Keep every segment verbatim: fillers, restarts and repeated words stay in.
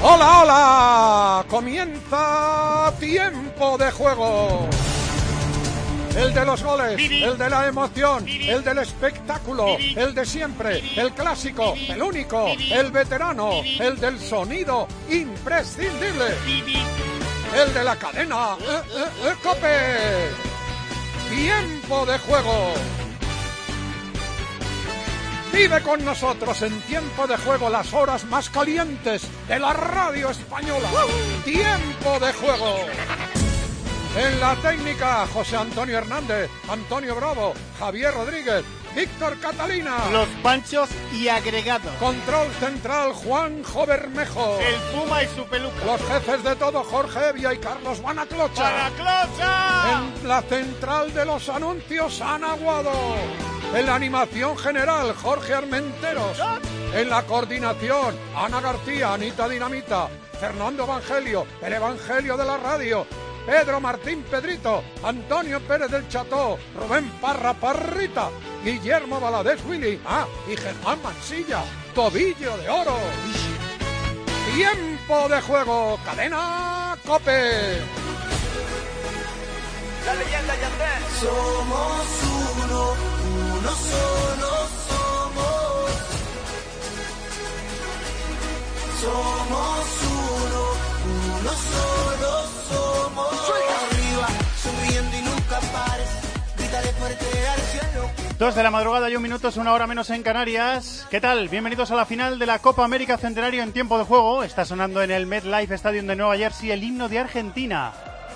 ¡Hola, hola! Comienza Tiempo de Juego. El de los goles, el de la emoción, el del espectáculo, el de siempre, el clásico, el único, el veterano, el del sonido imprescindible, el de la cadena eh, eh, eh, COPE. Tiempo de Juego. Vive con nosotros en Tiempo de Juego las horas más calientes de la radio española. Tiempo de Juego. En la técnica, José Antonio Hernández, Antonio Bravo, Javier Rodríguez, Víctor Catalina. Los Panchos y agregados. Control central, Juanjo Bermejo. El Puma y su peluca. Los jefes de todo, Jorge Evia y Carlos Banaclocha. ¡Banaclocha! En la central de los anuncios, Ana Guado. En la animación general, Jorge Armenteros. En la coordinación, Ana García, Anita Dinamita, Fernando Evangelio, el Evangelio de la radio, Pedro Martín Pedrito, Antonio Pérez del Cható, Rubén Parra Parrita, Guillermo Valadez Willy, ah, y Germán Mansilla, Tobillo de Oro. Tiempo de Juego, cadena COPE. La leyenda Yandel. Somos uno, uno solo somos. Somos uno, uno solo somos. Soy arriba, sonriendo y nunca pares. Grítale fuerte al cielo. Dos de la madrugada y un minuto, es una hora menos en Canarias. ¿Qué tal? Bienvenidos a la final de la Copa América Centenario en Tiempo de Juego. Está sonando en el MetLife Stadium de Nueva Jersey el himno de Argentina.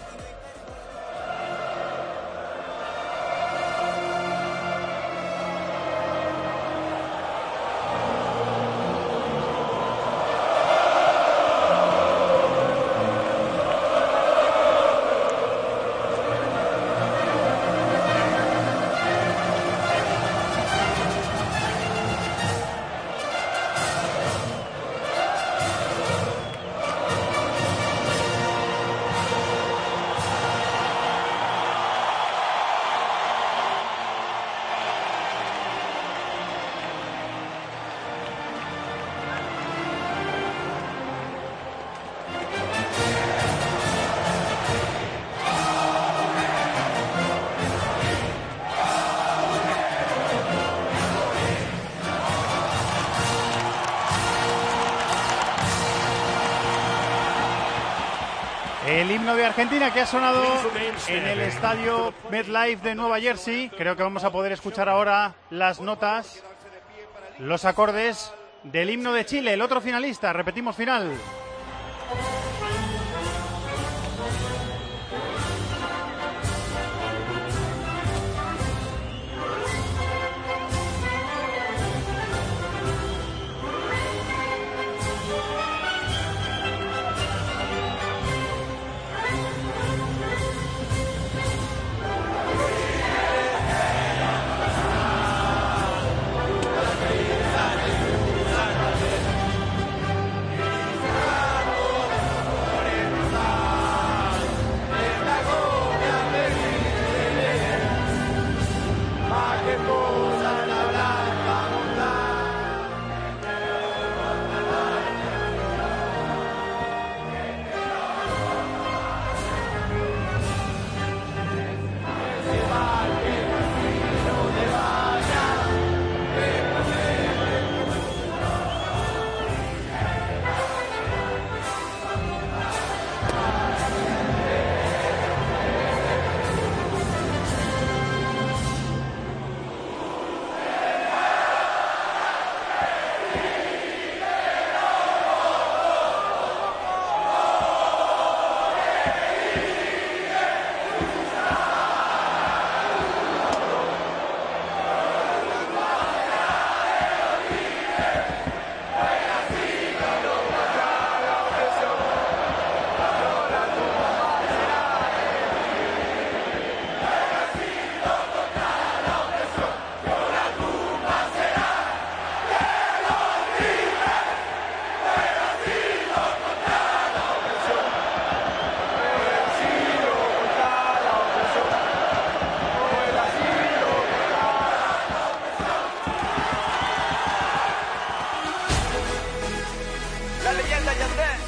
El himno de Argentina que ha sonado en el estadio MetLife de Nueva Jersey. Creo que vamos a poder escuchar ahora las notas, los acordes del himno de Chile, el otro finalista. Repetimos, final.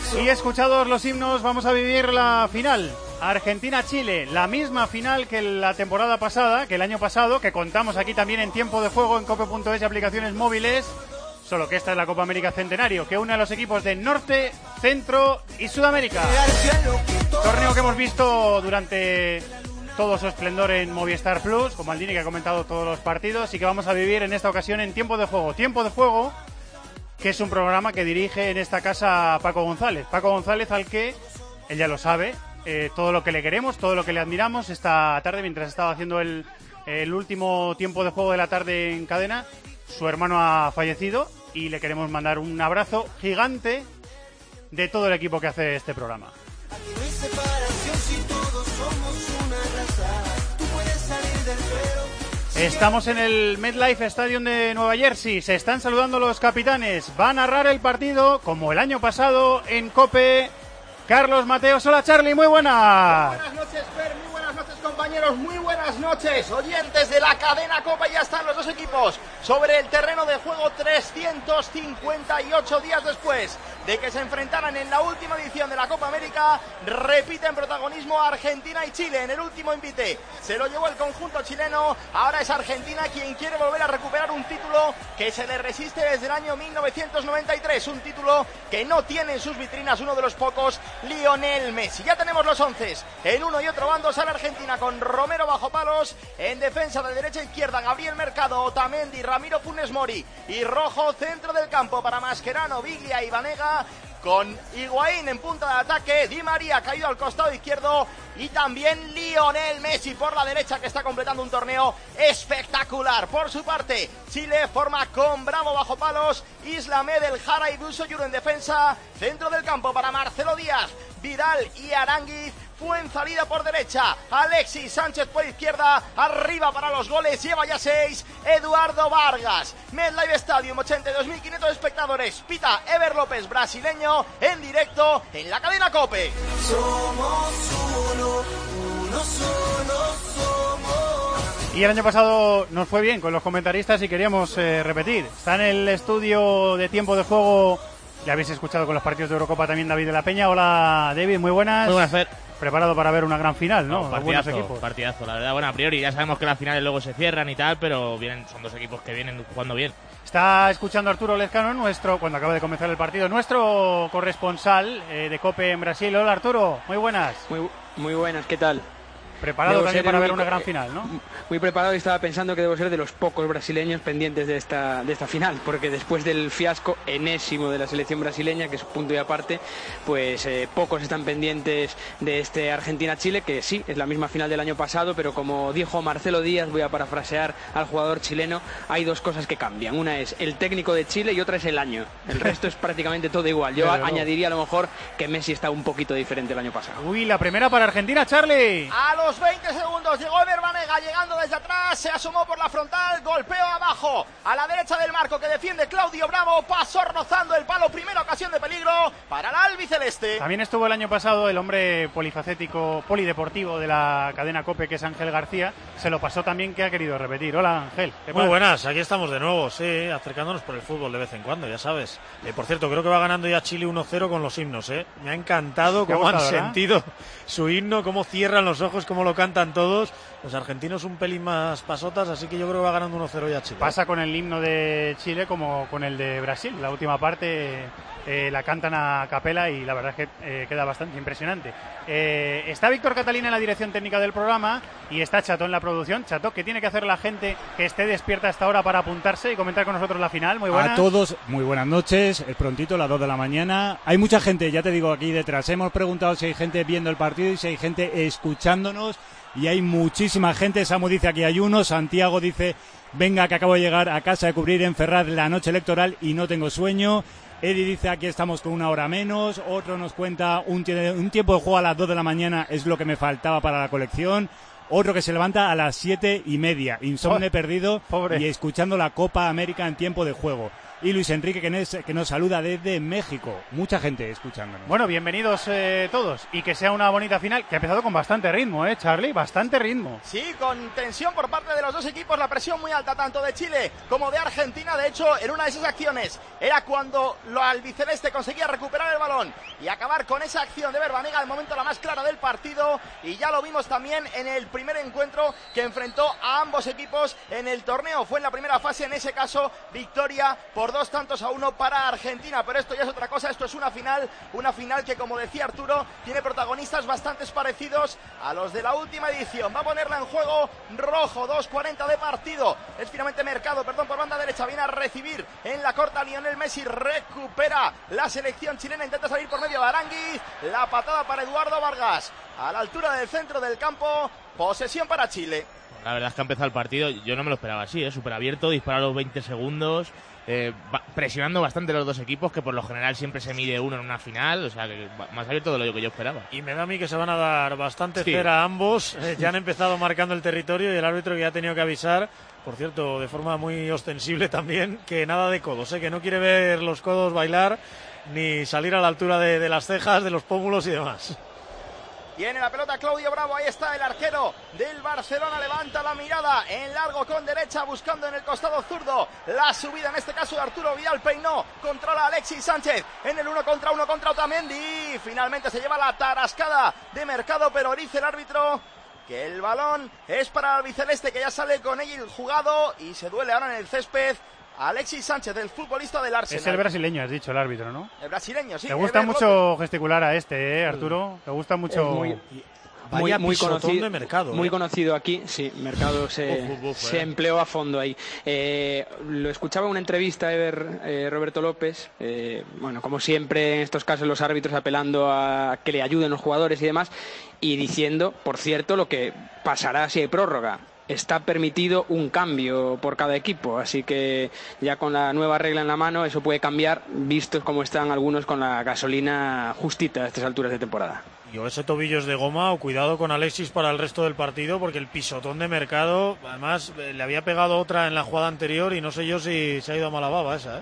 Y escuchados los himnos, vamos a vivir la final. Argentina-Chile, la misma final que la temporada pasada, que el año pasado, que contamos aquí también en tiempo de juego en cope punto es y aplicaciones móviles. Solo que esta es la Copa América Centenario, que une a los equipos de Norte, Centro y Sudamérica. Torneo que hemos visto durante todo su esplendor en Movistar Plus, con Maldini, que ha comentado todos los partidos, y que vamos a vivir en esta ocasión en tiempo de juego. Tiempo de juego, que es un programa que dirige en esta casa Paco González. Paco González, al que, él ya lo sabe, eh, todo lo que le queremos, todo lo que le admiramos. Esta tarde, mientras estaba haciendo el, el último tiempo de juego de la tarde en cadena, su hermano ha fallecido y le queremos mandar un abrazo gigante de todo el equipo que hace este programa. Estamos en el MetLife Stadium de Nueva Jersey. Se están saludando los capitanes. Va a narrar el partido, como el año pasado, en COPE, Carlos Mateos. Hola, Charlie, muy buenas. Muy buenas noches, Fer, muy buenas noches, compañeros, muy buenas noches, oyentes de la cadena Copa. Ya están los dos equipos sobre el terreno de juego trescientos cincuenta y ocho días después de que se enfrentaran en la última edición de la Copa América. Repiten protagonismo Argentina y Chile en el último invite. Se lo llevó el conjunto chileno. Ahora es Argentina quien quiere volver a recuperar un título que se le resiste desde el año mil novecientos noventa y tres. Un título que no tiene en sus vitrinas uno de los pocos, Lionel Messi. Ya tenemos los once. En uno y otro bando sale Argentina con Romero bajo palos. En defensa de derecha a izquierda, Gabriel Mercado, Otamendi, Ramiro Funes Mori y Rojo. Centro del campo para Mascherano, Biglia y Vanega. Con Higuaín en punta de ataque, Di María caído al costado izquierdo y también Lionel Messi por la derecha, que está completando un torneo espectacular. Por su parte, Chile forma con Bravo bajo palos, Islamé del Jara y Bussoyuro en defensa. Centro del campo para Marcelo Díaz, Vidal y Aránguiz. Fuenzalida por derecha, Alexis Sánchez por izquierda, arriba para los goles, lleva ya seis, Eduardo Vargas. MetLife Stadium, ochenta y dos mil quinientos espectadores, pita Ever López, brasileño, en directo en la cadena COPE. Somos uno, uno solo somos. Y el año pasado nos fue bien con los comentaristas y queríamos eh, repetir. Está en el estudio de tiempo de juego, ya habéis escuchado con los partidos de Eurocopa también, David de la Peña. Hola, David, muy buenas. Muy buenas, Fer. Preparado para ver una gran final, ¿no? no partidazo, partidazo, la verdad. Bueno, a priori ya sabemos que las finales luego se cierran y tal, pero vienen, son dos equipos que vienen jugando bien. Está escuchando Arturo Lezcano, nuestro, cuando acaba de comenzar el partido, nuestro corresponsal eh, de COPE en Brasil. Hola, Arturo, muy buenas. Muy, muy buenas, ¿qué tal? Preparado debo también para ver único, una gran final, ¿no? Muy preparado, y estaba pensando que debo ser de los pocos brasileños pendientes de esta, de esta final, porque después del fiasco enésimo de la selección brasileña, que es punto y aparte, pues eh, pocos están pendientes de este Argentina-Chile, que sí, es la misma final del año pasado, pero como dijo Marcelo Díaz, voy a parafrasear al jugador chileno, hay dos cosas que cambian. Una es el técnico de Chile y otra es el año. El resto es prácticamente todo igual. Yo pero añadiría a lo mejor que Messi está un poquito diferente el año pasado. Uy, la primera para Argentina, Charlie. A los veinte segundos llegó Ever Banega llegando desde atrás, se asomó por la frontal, golpeo abajo a la derecha del marco que defiende Claudio Bravo, pasó rozando el palo, primera ocasión de peligro para el albiceleste. También estuvo el año pasado el hombre polifacético, polideportivo de la cadena COPE, que es Ángel García, se lo pasó también, que ha querido repetir. Hola, Ángel. Muy buenas, aquí estamos de nuevo, sí, acercándonos por el fútbol de vez en cuando, ya sabes. Eh, por cierto, creo que va ganando ya Chile uno cero con los himnos, ¿eh? Me ha encantado cómo han ¿verdad? sentido su himno, cómo cierran los ojos, cómo lo cantan todos. Los argentinos un pelín más pasotas, así que yo creo que va ganando uno cero ya Chile. Pasa con el himno de Chile como con el de Brasil. La última parte eh, la cantan a capela y la verdad es que eh, queda bastante impresionante. Eh, está Víctor Catalina en la dirección técnica del programa y está Chato en la producción. Chato, ¿qué tiene que hacer la gente que esté despierta a esta hora para apuntarse y comentar con nosotros la final? Muy buenas. A todos, muy buenas noches. Es prontito, las dos de la mañana. Hay mucha gente, ya te digo, aquí detrás. Hemos preguntado si hay gente viendo el partido y si hay gente escuchándonos. Y hay muchísima gente. Samu dice aquí hay uno. Santiago dice, venga que acabo de llegar a casa de cubrir en Ferraz la noche electoral y no tengo sueño. Eddie dice, aquí estamos con una hora menos. Otro nos cuenta, un, un tiempo de juego a las dos de la mañana es lo que me faltaba para la colección. Otro que se levanta a las siete y media, insomne oh, perdido pobre. Y escuchando la Copa América en tiempo de juego. y Luis Enrique, que nos, que nos saluda desde México. Mucha gente escuchándonos. Bueno, bienvenidos eh, todos, y que sea una bonita final, que ha empezado con bastante ritmo, ¿eh, Charlie? Bastante ritmo. Sí, con tensión por parte de los dos equipos, la presión muy alta, tanto de Chile como de Argentina. De hecho, en una de esas acciones era cuando lo albiceleste conseguía recuperar el balón y acabar con esa acción de Verbanega, al momento la más clara del partido, y ya lo vimos también en el primer encuentro que enfrentó a ambos equipos en el torneo. Fue en la primera fase, en ese caso, victoria por dos tantos a uno para Argentina, pero esto ya es otra cosa. Esto es una final, una final que, como decía Arturo, tiene protagonistas bastante parecidos a los de la última edición. Va a ponerla en juego Rojo, dos cuarenta de partido, es finalmente Mercado, perdón, por banda derecha, viene a recibir en la corta Lionel Messi, recupera la selección chilena, intenta salir por medio de Aránguiz, la patada para Eduardo Vargas, a la altura del centro del campo, posesión para Chile. La verdad es que ha empezado el partido, yo no me lo esperaba así, ¿eh? Súper abierto, dispara a los veinte segundos, eh, va, presionando bastante los dos equipos, que por lo general siempre se mide uno en una final, o sea, que más abierto de lo que yo esperaba. Y me da a mí que se van a dar bastante sí. cera a ambos, eh, ya han empezado marcando el territorio y el árbitro que ya ha tenido que avisar, por cierto, de forma muy ostensible también, que nada de codos, eh, que no quiere ver los codos bailar, ni salir a la altura de, de las cejas, de los pómulos y demás. Tiene la pelota Claudio Bravo, ahí está el arquero del Barcelona, levanta la mirada en largo con derecha, buscando en el costado zurdo la subida, en este caso de Arturo Vidal, peinó, controla a Alexis Sánchez en el uno contra uno contra Otamendi, finalmente se lleva la tarascada de Mercado, pero dice el árbitro que el balón es para el albiceleste, que ya sale con él jugado y se duele ahora en el césped Alexis Sánchez, el futbolista del Arsenal. Es el brasileño, has dicho, el árbitro, ¿no? El brasileño, sí. Te gusta Ever mucho López. gesticular a este, ¿eh, Arturo? Te gusta mucho... Muy, Vaya muy, muy pisotón conocido de Mercado, muy ¿eh? conocido aquí, sí, Mercado se, Uf, uf, uf, se eh. empleó a fondo ahí. Eh, lo escuchaba en una entrevista a Ever, eh, Roberto López, eh, bueno, como siempre en estos casos los árbitros apelando a que le ayuden los jugadores y demás, y diciendo, por cierto, lo que pasará si hay prórroga. Está permitido un cambio por cada equipo, así que ya con la nueva regla en la mano eso puede cambiar, vistos como están algunos con la gasolina justita a estas alturas de temporada. Y o ese tobillo es de goma, o cuidado con Alexis para el resto del partido, porque el pisotón de Mercado, además eh, le había pegado otra en la jugada anterior y no sé yo si se ha ido a mala baba esa, ¿eh?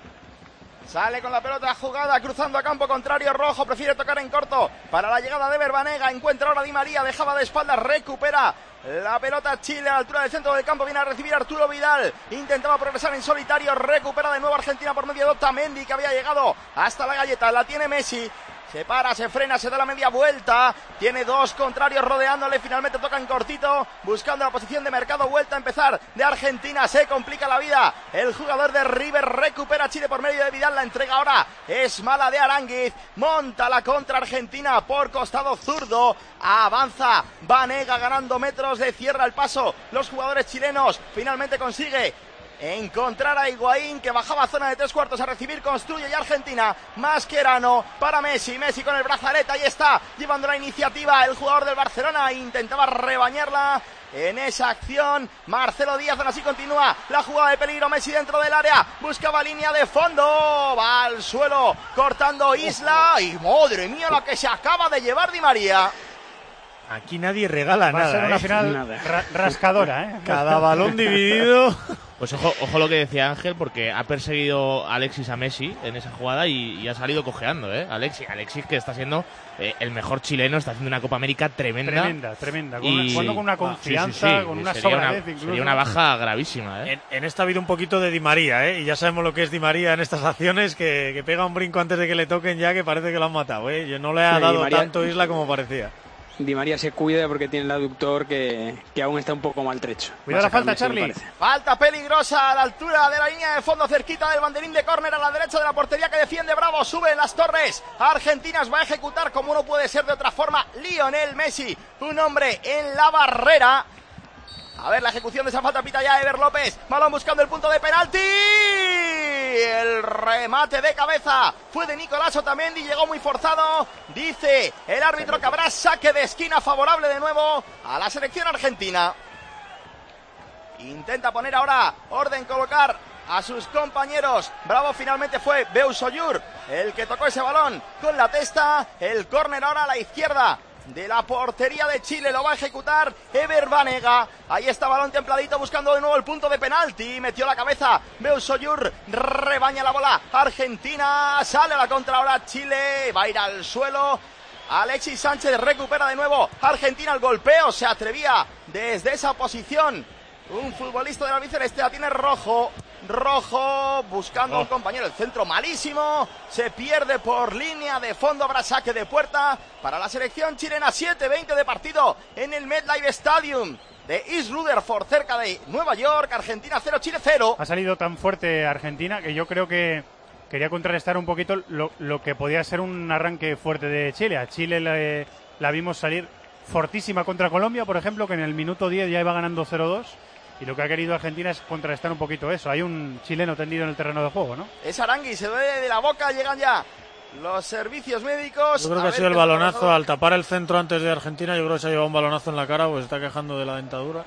Sale con la pelota jugada, cruzando a campo contrario, Rojo prefiere tocar en corto para la llegada de Verbanega, encuentra ahora Di María, dejaba de espaldas, recupera la pelota Chile a la altura del centro del campo, viene a recibir Arturo Vidal, intentaba progresar en solitario, recupera de nuevo Argentina por medio de Otamendi, que había llegado hasta la galleta, la tiene Messi. Se para, se frena, se da la media vuelta. Tiene dos contrarios rodeándole. Finalmente toca en cortito, buscando la posición de Mercado. Vuelta a empezar de Argentina. Se complica la vida. El jugador de River recupera Chile por medio de Vidal. La entrega ahora es mala de Aránguiz. Monta la contra Argentina por costado zurdo. Avanza Banega ganando metros. Le cierra el paso los jugadores chilenos. Finalmente consigue encontrar a Higuaín, que bajaba zona de tres cuartos a recibir, construye ya Argentina, Mascherano para Messi, Messi con el brazalete, ahí está, llevando la iniciativa el jugador del Barcelona, intentaba rebañarla en esa acción, Marcelo Díaz, aún así continúa la jugada de peligro, Messi dentro del área, buscaba línea de fondo, va al suelo, cortando Isla, y madre mía la que se acaba de llevar Di María. Aquí nadie regala Va nada, a ser una ¿eh? final Nada. ra- rascadora, ¿eh? Cada balón dividido. Pues ojo, ojo lo que decía Ángel, porque ha perseguido Alexis a Messi en esa jugada y, y ha salido cojeando, ¿eh? Alexis, Alexis que está siendo eh, el mejor chileno, está haciendo una Copa América tremenda. Tremenda, tremenda. Con Y- una, jugando con una Ah, sí, sí, confianza, sí. con una Sería sobradez una, incluso. sería una baja gravísima, ¿eh? En, en esta ha habido un poquito de Di María, ¿eh? Y ya sabemos lo que es Di María en estas acciones, que, que pega un brinco antes de que le toquen ya, que parece que lo han matado, ¿eh? Yo no le ha Sí, dado Di María- tanto Isla como parecía. Di María se cuida porque tiene el aductor que, que aún está un poco maltrecho. Cuidado Va a la falta, sacar Messi, me Charlie. parece. Falta peligrosa a la altura de la línea de fondo, cerquita del banderín de córner, a la derecha de la portería que defiende Bravo, sube en las torres. Argentinas va a ejecutar, como no puede ser de otra forma, Lionel Messi, un hombre en la barrera. A ver la ejecución de esa falta, pita ya Ever López, balón buscando el punto de penalti. El remate de cabeza fue de Nicolás Otamendi, llegó muy forzado. Dice el árbitro que habrá saque de esquina favorable de nuevo a la selección argentina. Intenta poner ahora orden, colocar a sus compañeros. Bravo, finalmente fue Beusoyur el que tocó ese balón con la testa. El córner ahora a la izquierda de la portería de Chile, lo va a ejecutar Ever Banega. Ahí está, balón templadito, buscando de nuevo el punto de penalti, metió la cabeza Beusoyur, rebaña la bola Argentina, sale a la contra ahora Chile, va a ir al suelo. Alexis Sánchez recupera de nuevo Argentina, el golpeo, se atrevía desde esa posición un futbolista de la albiceleste, la tiene Rojo. Rojo buscando a un compañero, el centro malísimo, se pierde por línea de fondo, habrá saque de puerta para la selección chilena. Siete veinte de partido en el MetLife Stadium de East Rutherford, cerca de Nueva York. Argentina cero, Chile cero. Ha salido tan fuerte Argentina que yo creo que quería contrarrestar un poquito lo, lo que podía ser un arranque fuerte de Chile. A Chile le, la vimos salir fortísima contra Colombia, por ejemplo, que en el minuto diez ya iba ganando cero dos. Y lo que ha querido Argentina es contrarrestar un poquito eso. Hay un chileno tendido en el terreno de juego, ¿no? Es Arangui, se duele de la boca, llegan ya los servicios médicos. Yo creo que ha sido el balonazo al tapar el centro antes de Argentina. Yo creo que se ha llevado un balonazo en la cara, pues está quejando de la dentadura.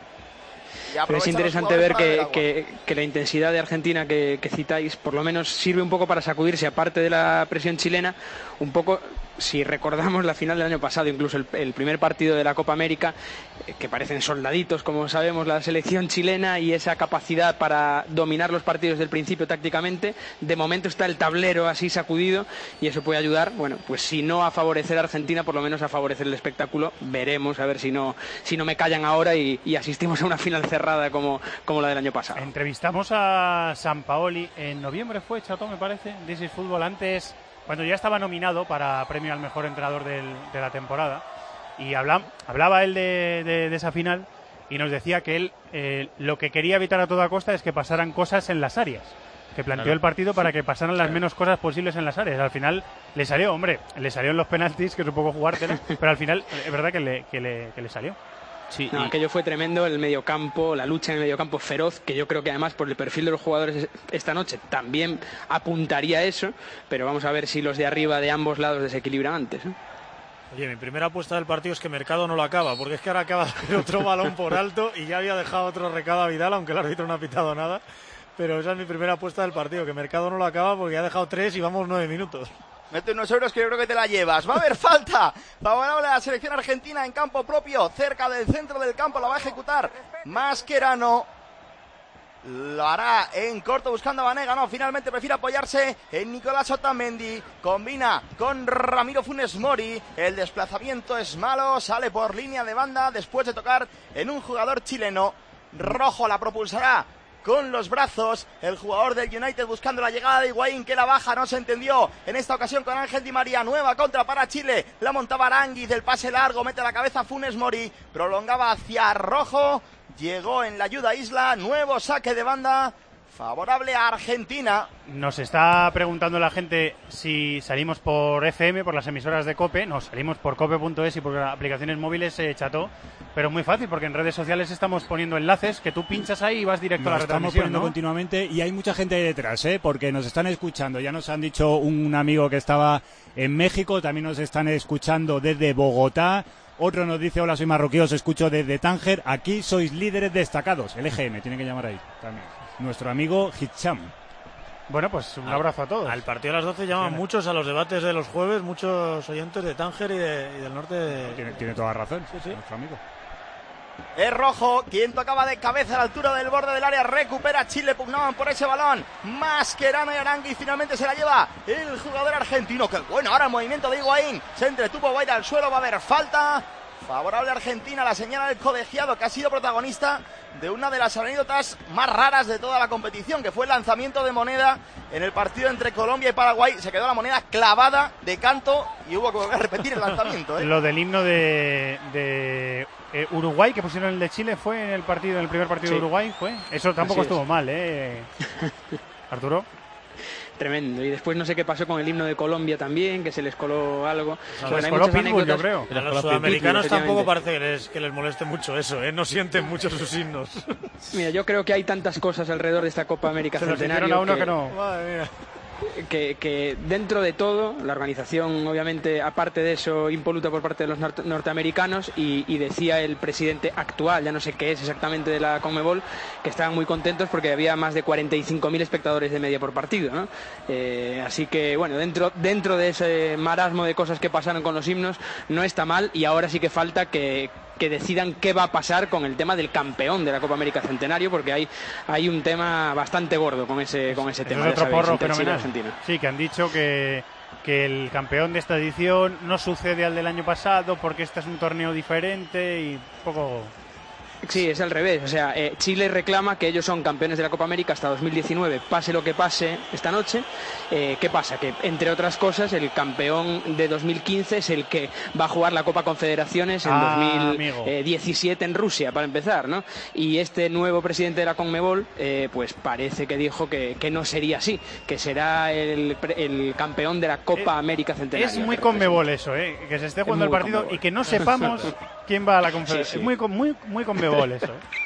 Pero es interesante ver que, que, que la intensidad de Argentina que, que citáis por lo menos sirve un poco para sacudirse, aparte de la presión chilena, un poco, si recordamos la final del año pasado, incluso el, el primer partido de la Copa América, eh, que parecen soldaditos, como sabemos, la selección chilena, y esa capacidad para dominar los partidos del principio tácticamente. De momento está el tablero así sacudido y eso puede ayudar, bueno, pues si no a favorecer a Argentina, por lo menos a favorecer el espectáculo. Veremos, a ver si no, si no me callan ahora y, y asistimos a una final cerrada como, como la del año pasado. Entrevistamos a Sampaoli en noviembre, fue, Chato, me parece, This is Football, antes, cuando ya estaba nominado para premio al mejor entrenador del, de la temporada, y habla, hablaba él de, de, de esa final y nos decía que él eh, lo que quería evitar a toda costa es que pasaran cosas en las áreas, que planteó claro. el partido para que pasaran las menos cosas posibles en las áreas. Al final le salió, hombre, le salió en los penaltis, que es un poco jugártelo, pero al final es verdad que le, que le, que le salió. Sí, no, y... aquello fue tremendo, el mediocampo, la lucha en el mediocampo feroz, que yo creo que además por el perfil de los jugadores esta noche también apuntaría a eso, pero vamos a ver si los de arriba de ambos lados desequilibran antes, ¿eh? Oye, mi primera apuesta del partido es que Mercado no lo acaba, porque es que ahora acaba de otro balón por alto y ya había dejado otro recado a Vidal, aunque el árbitro no ha pitado nada, pero esa es mi primera apuesta del partido, que Mercado no lo acaba porque ha dejado tres y vamos nueve minutos. Mete unos euros que yo creo que te la llevas. Va a haber falta favorable a la selección argentina en campo propio, cerca del centro del campo. La va a ejecutar Mascherano. Lo hará en corto buscando a Banega. No, finalmente prefiere apoyarse en Nicolás Otamendi. Combina con Ramiro Funes Mori. El desplazamiento es malo. Sale por línea de banda después de tocar en un jugador chileno. Rojo la propulsará con los brazos, el jugador del United buscando la llegada de Higuaín, que la baja, no se entendió en esta ocasión con Ángel Di María. Nueva contra para Chile, la montaba Aránguiz, del pase largo, mete la cabeza Funes Mori, prolongaba hacia Rojo, llegó en la ayuda Isla, nuevo saque de banda favorable a Argentina. Nos está preguntando la gente si salimos por F M, por las emisoras de COPE. No, salimos por cope punto es y por aplicaciones móviles, eh, Chato. Pero es muy fácil, porque en redes sociales estamos poniendo enlaces que tú pinchas ahí y vas directo nos a la retransmisión, estamos poniendo, ¿no?, continuamente, y hay mucha gente ahí detrás, ¿eh? Porque nos están escuchando. Ya nos han dicho un amigo que estaba en México, también nos están escuchando desde Bogotá. Otro nos dice: hola, soy marroquí, os escucho desde Tánger. Aquí sois líderes destacados. El E G M, tiene que llamar ahí también. Nuestro amigo Hicham. Bueno, pues un abrazo a todos. Al partido a las doce llaman muchos a los debates de los jueves, muchos oyentes de Tánger y, de, y del norte. De... Tiene, tiene toda razón, sí, sí. Nuestro amigo. Es Rojo quien tocaba de cabeza a la altura del borde del área. Recupera Chile, pugnaban por ese balón. Mascherano y Arangui, finalmente se la lleva el jugador argentino. Que bueno, ahora el movimiento de Higuaín se entretuvo, va a ir al suelo, va a haber falta favorable a Argentina. La señala del colegiado, que ha sido protagonista de una de las anécdotas más raras de toda la competición, que fue el lanzamiento de moneda en el partido entre Colombia y Paraguay. Se quedó la moneda clavada de canto y hubo que volver a repetir el lanzamiento, ¿eh? Lo del himno de, de eh, Uruguay, que pusieron el de Chile, fue en el partido, en el primer partido, sí, de Uruguay, fue. Eso tampoco estuvo mal, ¿eh? Arturo. Tremendo. Y después no sé qué pasó con el himno de Colombia también, que se les coló algo. Se les bueno, coló Pitbull, yo creo. A los sudamericanos tampoco parece que les, que les moleste mucho eso, ¿eh? No sienten mucho sus himnos. Mira, yo creo que hay tantas cosas alrededor de esta Copa América se Centenario a uno que... que no. Madre mía. que, que dentro de todo, la organización, obviamente, aparte de eso, impoluta por parte de los norte norteamericanos, y, y decía el presidente actual, ya no sé qué es exactamente de la CONMEBOL, que estaban muy contentos porque había más de cuarenta y cinco mil espectadores de media por partido, ¿no? Eh, así que, bueno, dentro, dentro de ese marasmo de cosas que pasaron con los himnos, no está mal, y ahora sí que falta que que decidan qué va a pasar con el tema del campeón de la Copa América Centenario, porque hay, hay un tema bastante gordo con ese, con ese Eso tema. Es otro sabéis, porro fenomenal. Chile, sí, que han dicho que, que el campeón de esta edición no sucede al del año pasado porque este es un torneo diferente y un poco... Sí, es al revés. O sea, eh, Chile reclama que ellos son campeones de la Copa América hasta dos mil diecinueve, pase lo que pase esta noche. Eh, ¿Qué pasa? Que, entre otras cosas, el campeón de dos mil quince es el que va a jugar la Copa Confederaciones en ah, dos mil diecisiete en Rusia, para empezar, ¿no? Y este nuevo presidente de la CONMEBOL, eh, pues parece que dijo que, que no sería así, que será el, el campeón de la Copa eh, América Centenario. Es muy CONMEBOL eso, ¿eh? Que se esté jugando el partido y que no sepamos quién va a la Confederación. Sí, sí. Es muy, muy, muy CONMEBOL eso.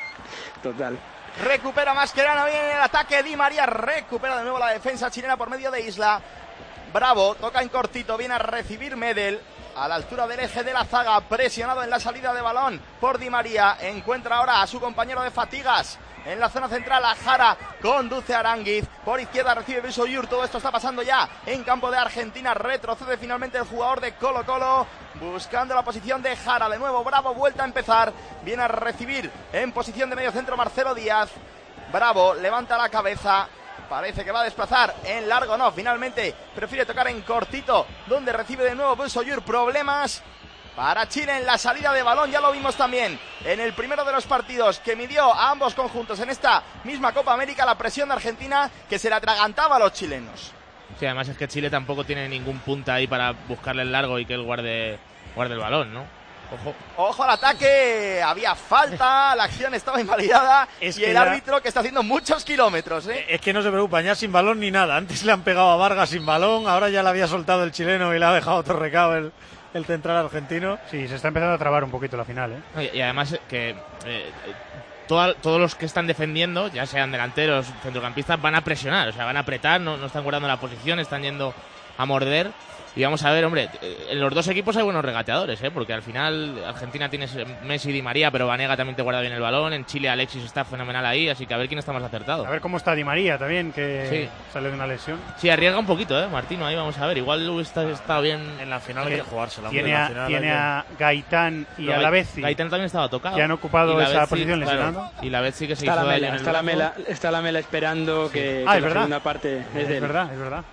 Total. Recupera Mascherano, viene el ataque Di María, recupera de nuevo la defensa chilena por medio de Isla. Bravo, toca en cortito, viene a recibir Medel a la altura del eje de la zaga, presionado en la salida de balón por Di María. Encuentra ahora a su compañero de fatigas en la zona central, a Jara, conduce a Aránguiz, por izquierda recibe Busoyur. Todo esto está pasando ya en campo de Argentina, retrocede finalmente el jugador de Colo Colo, buscando la posición de Jara, de nuevo Bravo, vuelta a empezar, viene a recibir en posición de medio centro Marcelo Díaz. Bravo, levanta la cabeza, parece que va a desplazar en largo, no, finalmente prefiere tocar en cortito, donde recibe de nuevo Busoyur. Problemas para Chile en la salida de balón, ya lo vimos también en el primero de los partidos que midió a ambos conjuntos en esta misma Copa América, la presión de Argentina que se le atragantaba a los chilenos. Sí, además es que Chile tampoco tiene ningún punta ahí para buscarle el largo y que él guarde, guarde el balón, ¿no? Ojo. Ojo al ataque, había falta, la acción estaba invalidada es y el ya... árbitro que está haciendo muchos kilómetros, ¿eh? Es que no se preocupan, ya sin balón ni nada. Antes le han pegado a Vargas sin balón, ahora ya le había soltado el chileno y le ha dejado otro recado el, el central argentino. Sí, se está empezando a trabar un poquito la final, ¿eh? Y, y además que eh, toda, todos los que están defendiendo, ya sean delanteros, centrocampistas, van a presionar, o sea, van a apretar, no, no están guardando la posición, están yendo a morder. Y vamos a ver, hombre, en los dos equipos hay buenos regateadores, ¿eh? Porque al final Argentina tiene Messi y Di María, pero Vanega también te guarda bien el balón. En Chile Alexis está fenomenal ahí, así que a ver quién está más acertado. A ver cómo está Di María también, que sí. Sale de una lesión. Sí, arriesga un poquito, ¿eh? Martino, ahí vamos a ver. Igual está, está bien. En la final hay que jugársela. Tiene, a, final tiene a Gaitán y a Lavezzi. Gaitán también estaba tocado. Que han ocupado esa Lavezzi, posición lesionando. Claro, y Lavezzi que se está hizo la daño mela, en el está la mela, está la mela esperando sí. que, ah, que es la verdad. segunda parte es, es de él. verdad, es verdad.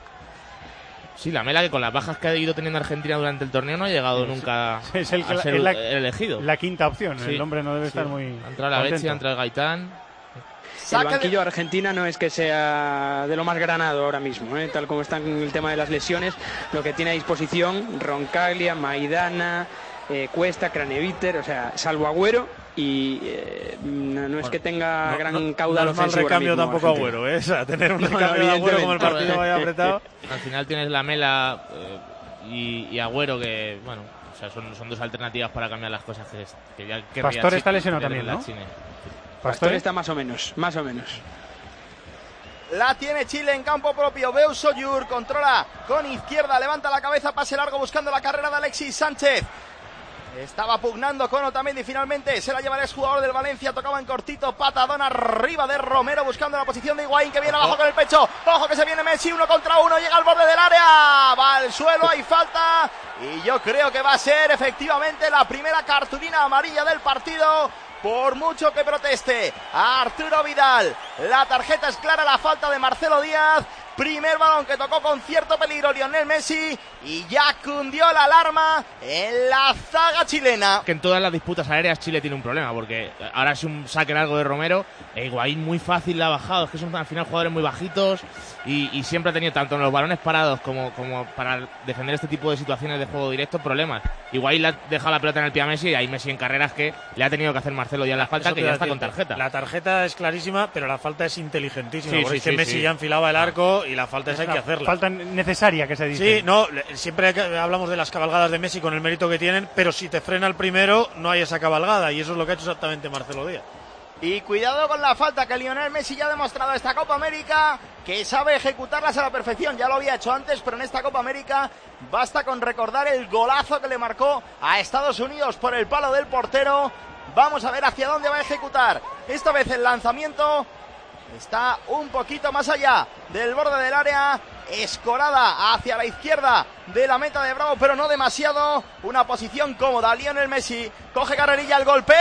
Sí, la Mela que con las bajas que ha ido teniendo Argentina durante el torneo no ha llegado sí, nunca es el, a ser es la, elegido. La quinta opción, sí, el hombre no debe sí. estar muy ha entrado la Betsy, ha entrado el Gaitán. El banquillo de Argentina no es que sea de lo más granado ahora mismo, ¿eh? Tal como está en el tema de las lesiones, lo que tiene a disposición Roncaglia, Maidana, eh, Cuesta, Craneviter, o sea, salvo Agüero, y eh, no, no es que tenga no, gran no, caudal no ofensivo. No recambio tampoco a Agüero, ¿eh? O sea, tener un recambio no, de Agüero como el partido vaya apretado. Al final tienes la Mela eh, y, y Agüero que, bueno, o sea, son, son dos alternativas para cambiar las cosas que, que ya querría. Pastor está lesionado también, ¿no? Pastor, Pastor está más o menos, más o menos. La tiene Chile en campo propio. Busoyur controla con izquierda, levanta la cabeza, pase largo buscando la carrera de Alexis Sánchez. Estaba pugnando con Otamendi, finalmente se la lleva el exjugador del Valencia, tocaba en cortito, patadón arriba de Romero buscando la posición de Higuaín que viene abajo con el pecho, ojo que se viene Messi, uno contra uno, llega al borde del área, va al suelo, hay falta y yo creo que va a ser efectivamente la primera cartulina amarilla del partido, por mucho que proteste a Arturo Vidal, la tarjeta es clara, la falta de Marcelo Díaz. Primer balón que tocó con cierto peligro Lionel Messi y ya cundió la alarma en la zaga chilena. Que en todas las disputas aéreas Chile tiene un problema porque ahora es un saque largo de Romero, e Higuaín muy fácil la ha bajado, es que son al final jugadores muy bajitos y, y siempre ha tenido tanto en los balones parados como, como para defender este tipo de situaciones de juego directo problemas. Higuaín le ha dejado la pelota en el pie a Messi y ahí Messi en carreras que le ha tenido que hacer Marcelo ya en la falta, que ya está con tarjeta. La tarjeta es clarísima, pero la falta es inteligentísima, sí, porque sí, es que sí, Messi sí. ya enfilaba el arco y la falta es hay que hacerla. Falta necesaria que se dice. Sí, no, siempre hablamos de las cabalgadas de Messi con el mérito que tienen, pero si te frena el primero no hay esa cabalgada y eso es lo que ha hecho exactamente Marcelo Díaz. Y cuidado con la falta, que Lionel Messi ya ha demostrado esta Copa América que sabe ejecutarlas a la perfección. Ya lo había hecho antes, pero en esta Copa América basta con recordar el golazo que le marcó a Estados Unidos por el palo del portero. Vamos a ver hacia dónde va a ejecutar. Esta vez el lanzamiento está un poquito más allá del borde del área, escorada hacia la izquierda de la meta de Bravo, pero no demasiado. Una posición cómoda. Lionel Messi coge carrerilla, el golpeo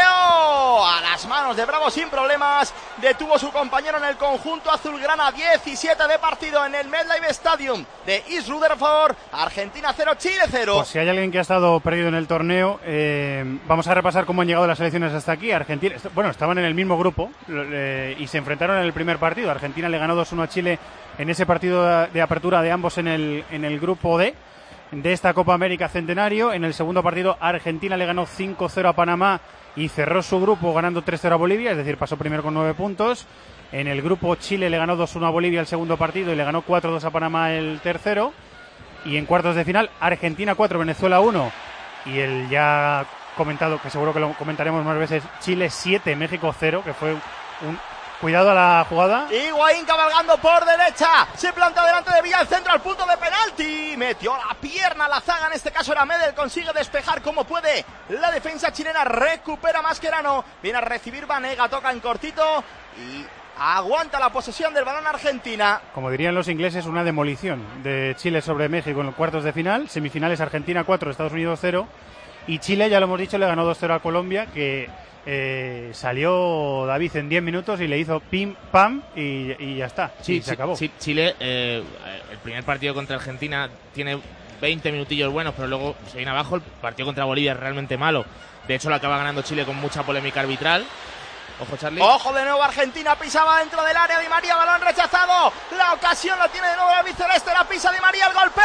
a las manos de Bravo sin problemas. Detuvo su compañero en el conjunto azulgrana. diecisiete de partido en el MetLife Stadium de East Rutherford. Argentina cero, Chile cero. Pues si hay alguien que ha estado perdido en el torneo, eh, vamos a repasar cómo han llegado las selecciones hasta aquí. Argentina, bueno, estaban en el mismo grupo eh, y se enfrentaron en el primer partido. Argentina le ganó dos uno a Chile en ese partido de apertura de ambos en el, en el grupo D de esta Copa América Centenario. En el segundo partido Argentina le ganó cinco cero a Panamá y cerró su grupo ganando tres cero a Bolivia, es decir, pasó primero con nueve puntos. En el grupo Chile le ganó dos uno a Bolivia el segundo partido y le ganó cuatro dos a Panamá el tercero. Y en cuartos de final Argentina cuatro, Venezuela uno y el ya comentado, que seguro que lo comentaremos más veces, Chile siete, México cero, que fue un... Cuidado a la jugada. Higuaín cabalgando por derecha. Se planta delante de Villa, el centro al punto de penalti. Metió la pierna a la zaga. En este caso era Medel. Consigue despejar como puede. La defensa chilena recupera Mascherano. Viene a recibir Vanega. Toca en cortito. Y aguanta la posesión del balón Argentina. Como dirían los ingleses, una demolición de Chile sobre México en los cuartos de final. Semifinales Argentina cuatro, Estados Unidos cero. Y Chile, ya lo hemos dicho, le ganó dos cero a Colombia, que... Eh, salió David en diez minutos y le hizo pim pam y, y ya está, sí, y se acabó. Sí, Chile, eh, el primer partido contra Argentina tiene veinte minutillos buenos, pero luego se viene abajo. El partido contra Bolivia es realmente malo. De hecho, lo acaba ganando Chile con mucha polémica arbitral. Ojo, Charlie. Ojo de nuevo, Argentina pisaba dentro del área. Di María, balón rechazado. La ocasión la tiene de nuevo la albiceleste. La pisa Di María, el golpeo.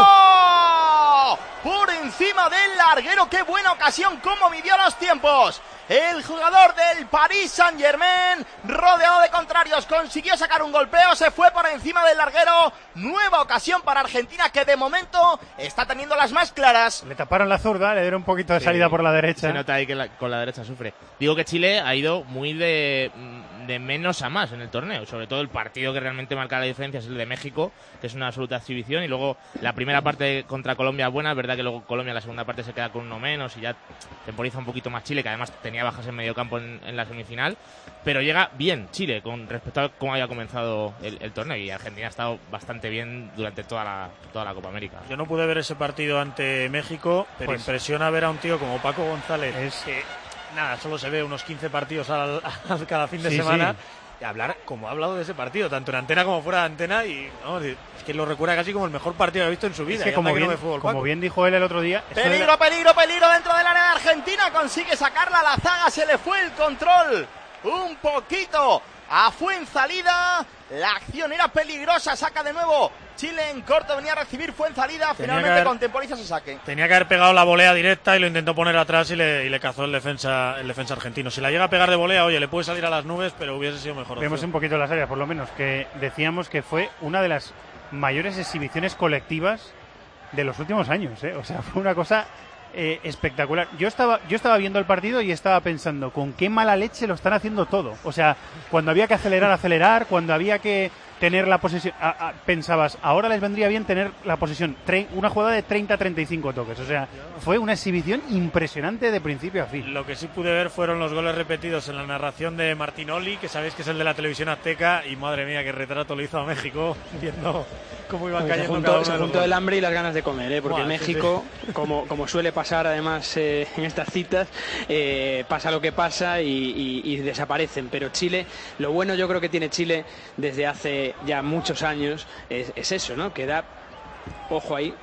¡Oh! Por encima del larguero. Qué buena ocasión, cómo midió los tiempos. El jugador del Paris Saint-Germain, rodeado de contrarios, consiguió sacar un golpeo, se fue por encima del larguero. Nueva ocasión para Argentina, que de momento está teniendo las más claras. Le taparon la zurda, le dieron un poquito de salida sí, por la derecha. Se nota ahí que la, con la derecha sufre. Digo que Chile ha ido muy de, de menos a más en el torneo. Sobre todo el partido que realmente marca la diferencia es el de México, que es una absoluta exhibición. Y luego la primera parte contra Colombia buena. Es verdad que luego Colombia en la segunda parte se queda con uno menos y ya temporiza un poquito más Chile, que además tenía bajas en medio campo en, en la semifinal, pero llega bien Chile con respecto a cómo había comenzado el, el torneo, y Argentina ha estado bastante bien durante toda la, toda la Copa América. Yo no pude ver ese partido ante México, pero pues, impresiona ver a un tío como Paco González, es que nada, solo se ve unos quince partidos al, al, cada fin de sí, semana. Sí. Y hablar como ha hablado de ese partido, tanto en antena como fuera de antena, y no, es que lo recuerda casi como el mejor partido que ha visto en su vida. Es que como, bien, no fútbol, como bien dijo él el otro día... Peligro, la... peligro, peligro dentro del área de Argentina, consigue sacarla a la zaga, se le fue el control un poquito a Fuenzalida. La acción era peligrosa, saca de nuevo Chile en corto, venía a recibir Fuenzalida, finalmente haber, contemporiza ese saque. Tenía que haber pegado la volea directa y lo intentó poner atrás y le, y le cazó el defensa el defensa argentino. Si la llega a pegar de volea, oye, le puede salir a las nubes, pero hubiese sido mejor. Vemos opción. Un poquito las áreas, por lo menos, que decíamos que fue una de las mayores exhibiciones colectivas de los últimos años, ¿eh? O sea, fue una cosa... Eh, espectacular. Yo estaba, yo estaba viendo el partido y estaba pensando con qué mala leche lo están haciendo todo. O sea, cuando había que acelerar, acelerar, cuando había que tener la posesión, a, a, pensabas, ahora les vendría bien tener la posesión, tre- una jugada de treinta a treinta y cinco toques. O sea, fue una exhibición impresionante de principio a fin. Lo que sí pude ver fueron los goles repetidos en la narración de Martinoli, que sabéis que es el de la televisión azteca, y madre mía, qué retrato le hizo a México, viendo cómo iban cayendo. Se juntó, se juntó el hambre y las ganas de comer, ¿eh? Porque Buah, México, sí, sí. Como, como suele pasar además eh, en estas citas, eh, pasa lo que pasa y, y, y desaparecen. Pero Chile, lo bueno yo creo que tiene Chile desde hace ya muchos años es, es eso, ¿no? Que da, ojo ahí,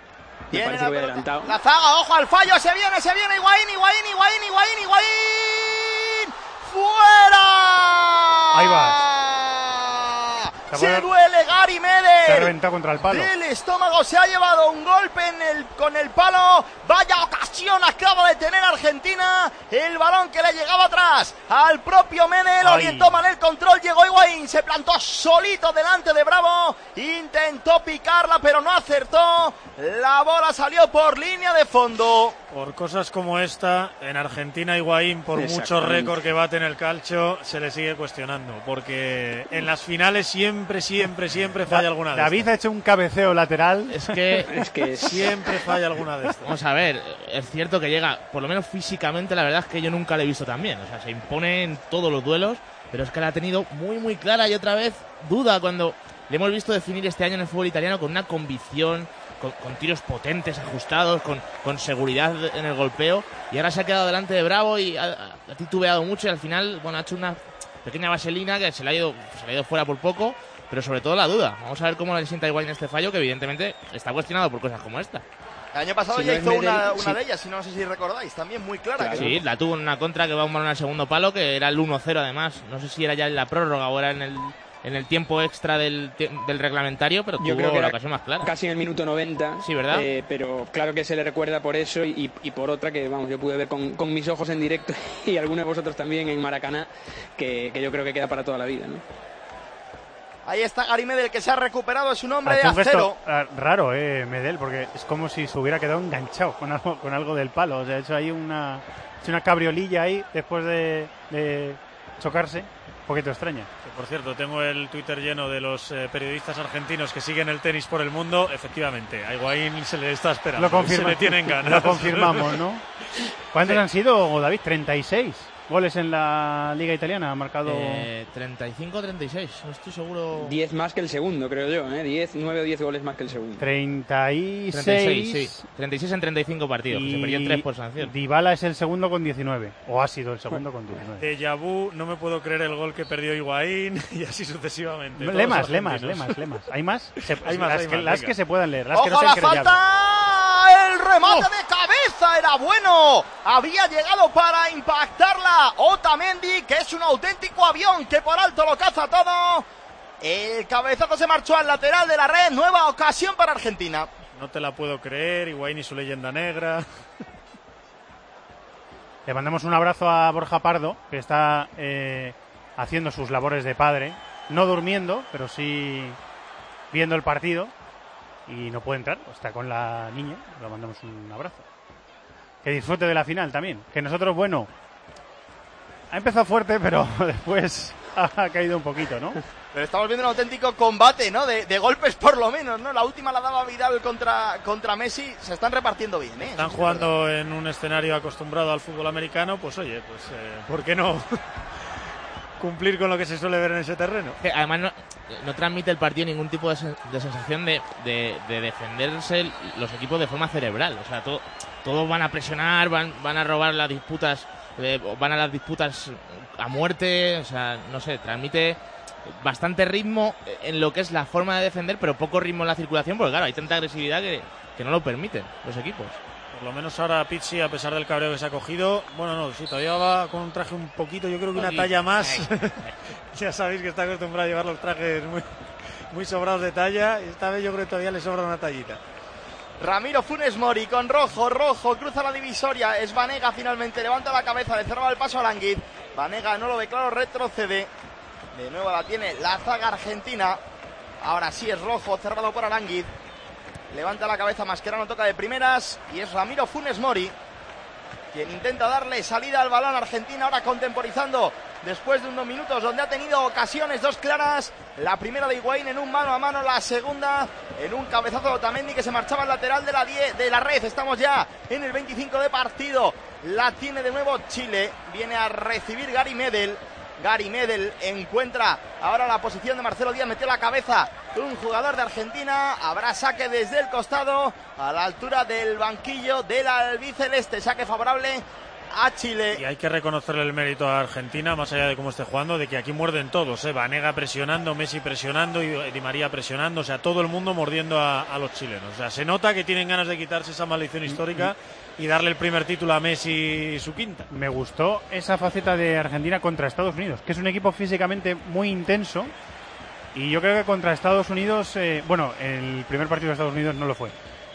me Viene parece que voy adelantado. La zaga, ojo al fallo, se viene, se viene Higuaín, Higuaín, Higuaín, Higuaín, Higuaín, ¡fuera! Ahí va. Se duele Gary Medel. Se ha reventado contra el palo. El estómago, se ha llevado un golpe en el, con el palo. Vaya ocasión ocasión acaba de tener Argentina. El balón que le llegaba atrás al propio Medel. Ay. Orientó mal el control. Llegó Higuaín. Se plantó solito delante de Bravo. Intentó picarla, pero no acertó. La bola salió por línea de fondo. Por cosas como esta, en Argentina Higuaín, por mucho récord que bate en el calcio, se le sigue cuestionando. Porque en las finales siempre, siempre, siempre falla alguna de David estas. ha hecho un cabeceo lateral. Es que, Es que Siempre falla alguna de estas. vamos a ver, es cierto que llega, por lo menos físicamente, la verdad es que yo nunca le he visto tan bien. O sea, se impone en todos los duelos, pero es que la ha tenido muy, muy clara y otra vez duda cuando le hemos visto definir este año en el fútbol italiano con una convicción, con, con tiros potentes, ajustados, con, con seguridad en el golpeo, y ahora se ha quedado delante de Bravo y ha, ha titubeado mucho y al final, bueno, ha hecho una pequeña vaselina que se le ha ido, se le ha ido fuera por poco, pero sobre todo la duda. Vamos a ver cómo le sienta igual en este fallo, que evidentemente está cuestionado por cosas como esta. El año pasado Si ya no es hizo Medel, una, una sí. de ellas, y no sé si recordáis, también muy clara. Claro. que Sí, la tuvo en una contra que va un balón al segundo palo, que era el uno cero además. No sé si era ya en la prórroga o era en el, en el tiempo extra del, del reglamentario, pero Yo tuvo creo que la era ocasión más clara. casi en el minuto noventa. Sí, ¿verdad? Eh, pero claro que se le recuerda por eso y, y por otra que, vamos, yo pude ver con, con mis ojos en directo y algunos de vosotros también en Maracaná, que, que yo creo que queda para toda la vida, ¿no? Ahí está Gary Medel, que se ha recuperado, es un hombre Ha de hecho un acero. gesto ah, raro, eh, Medel, porque es como si se hubiera quedado enganchado con algo, con algo del palo. O sea, ha hecho ahí una, ha hecho una cabriolilla ahí después de, de chocarse. Un poquito extraña. Que, por cierto, tengo el Twitter lleno de los eh, periodistas argentinos que siguen el tenis por el mundo. Efectivamente, a Higuaín se le está esperando. Lo confirma- Se le tienen ganas. Lo confirmamos, ¿no? ¿Cuántos han sido, David? treinta y seis goles en la Liga Italiana. Ha marcado... Eh, treinta y cinco treinta y seis, no estoy seguro. diez más que el segundo, creo yo, ¿eh? diez, nueve o diez goles más que el segundo. treinta y seis. treinta y seis, sí. treinta y seis en treinta y cinco partidos, que se perdió en tres por sanción. Dybala es el segundo con diecinueve. O ha sido el segundo con diecinueve. Déjà vu, no me puedo creer el gol que perdió Higuaín y así sucesivamente. Todos Lemas, lemas, argentinos. lemas, lemas. ¿Hay más? Se- Hay más, las, hay que, más, las venga. que se puedan leer, las que no ¡Ojo sean la querellables. falta! ¡El remate de cabeza era bueno! Había llegado para impactarla Otamendi, que es un auténtico avión que por alto lo caza todo. El cabezazo se marchó al lateral de la red. Nueva ocasión para Argentina. No te la puedo creer, Higuaín y su leyenda negra. Le mandamos un abrazo a Borja Pardo, que está eh, haciendo sus labores de padre. No durmiendo, pero sí viendo el partido. Y no puede entrar, está con la niña. Le mandamos un abrazo. Que disfrute de la final también. Que nosotros, bueno, ha empezado fuerte, pero después ha caído un poquito, ¿no? Pero estamos viendo un auténtico combate, ¿no? De, de golpes por lo menos, ¿no? La última la daba Vidal contra, contra Messi. Se están repartiendo bien, ¿eh? Están Eso sí, jugando en un escenario acostumbrado al fútbol americano, pues oye, pues eh, ¿por qué no cumplir con lo que se suele ver en ese terreno? Que además no, no transmite el partido ningún tipo de, sen- de sensación de, de- de defenderse los equipos de forma cerebral. O sea, todo, todos van a presionar, van, van a robar las disputas, eh, van a las disputas a muerte. O sea, no sé, transmite bastante ritmo en lo que es la forma de defender, pero poco ritmo en la circulación, porque claro, hay tanta agresividad que, que no lo permiten los equipos. Por lo menos ahora Pizzi, a pesar del cabreo que se ha cogido, bueno, no, sí, todavía va con un traje un poquito, yo creo que una Poquito. talla más. Ya sabéis que está acostumbrado a llevar los trajes muy, muy sobrados de talla, y esta vez yo creo que todavía le sobra una tallita. Ramiro Funes Mori con rojo, rojo, cruza la divisoria. Es Vanega finalmente, levanta la cabeza, le cerraba el paso a Aranguiz. Vanega no lo ve claro, retrocede. De nuevo la tiene la zaga argentina. Ahora sí es rojo, cerrado por Aranguiz. Levanta la cabeza Mascherano, toca de primeras. Y es Ramiro Funes Mori quien intenta darle salida al balón a Argentina, ahora contemporizando después de unos minutos donde ha tenido ocasiones, dos claras. La primera de Higuaín en un mano a mano, la segunda en un cabezazo de Otamendi que se marchaba al lateral de la, diez, de la red. Estamos ya en el veinticinco de partido. La tiene de nuevo Chile, viene a recibir Gary Medel. Gary Medel encuentra ahora la posición de Marcelo Díaz, metió la cabeza un jugador de Argentina, habrá saque desde el costado a la altura del banquillo del albiceleste, saque favorable a Chile. Y hay que reconocerle el mérito a Argentina, más allá de cómo esté jugando, de que aquí muerden todos, ¿eh? Vanega presionando, Messi presionando y Di María presionando, o sea, todo el mundo mordiendo a, a los chilenos. O sea, se nota que tienen ganas de quitarse esa maldición histórica y darle el primer título a Messi y su quinta. Me gustó esa faceta de Argentina contra Estados Unidos, que es un equipo físicamente muy intenso. Y yo creo que contra Estados Unidos, eh, bueno, el primer partido de Estados Unidos no lo fue.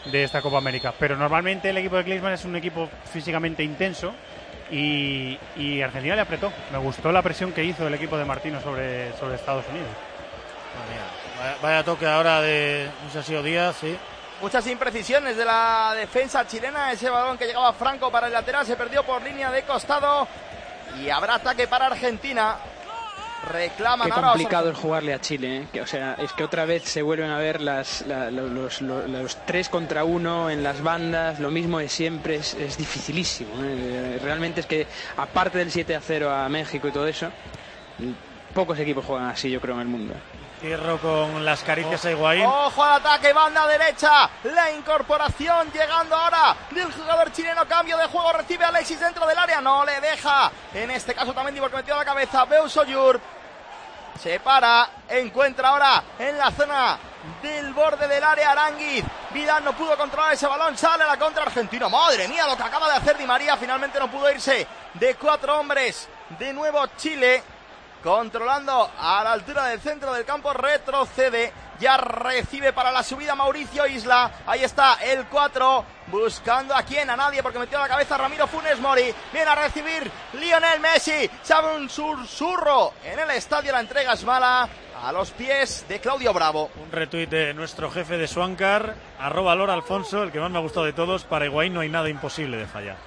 de esta Copa América. Pero normalmente el equipo de Klinsmann es un equipo físicamente intenso y, y Argentina le apretó. Me gustó la presión que hizo el equipo de Martino sobre, sobre Estados Unidos. Vaya, vaya toque ahora de, no sé si ha sido Díaz, sí. Muchas imprecisiones de la defensa chilena. Ese balón que llegaba Franco para el lateral se perdió por línea de costado. Y habrá ataque para Argentina. Reclaman Qué ahora. complicado es jugarle a Chile, ¿eh? Que, o sea, es que otra vez se vuelven a ver las, la, los, los, los tres contra uno en las bandas. Lo mismo de siempre, es, es dificilísimo, ¿eh? Realmente es que, aparte del siete a cero a México y todo eso, pocos equipos juegan así, yo creo, en el mundo. Cierro con las caricias a Higuaín. Ojo al ataque, banda derecha. La incorporación llegando ahora del jugador chileno. Cambio de juego, recibe a Alexis dentro del área. No le deja. En este caso también porque metió la cabeza Beusoyur. Se para, encuentra ahora en la zona del borde del área Aránguiz. Vidal no pudo controlar ese balón, sale a la contra Argentina. Madre mía lo que acaba de hacer Di María. Finalmente no pudo irse de cuatro hombres. De nuevo Chile controlando a la altura del centro del campo, retrocede, ya recibe para la subida Mauricio Isla, ahí está el cuatro, buscando a quién, a nadie, porque metió la cabeza Ramiro Funes Mori, viene a recibir Lionel Messi, sabe un susurro en el estadio, la entrega es mala, a los pies de Claudio Bravo. Un retuit de nuestro jefe de Swankar, arroba Lora Alfonso, el que más me ha gustado de todos, para Higuaín no hay nada imposible de fallar.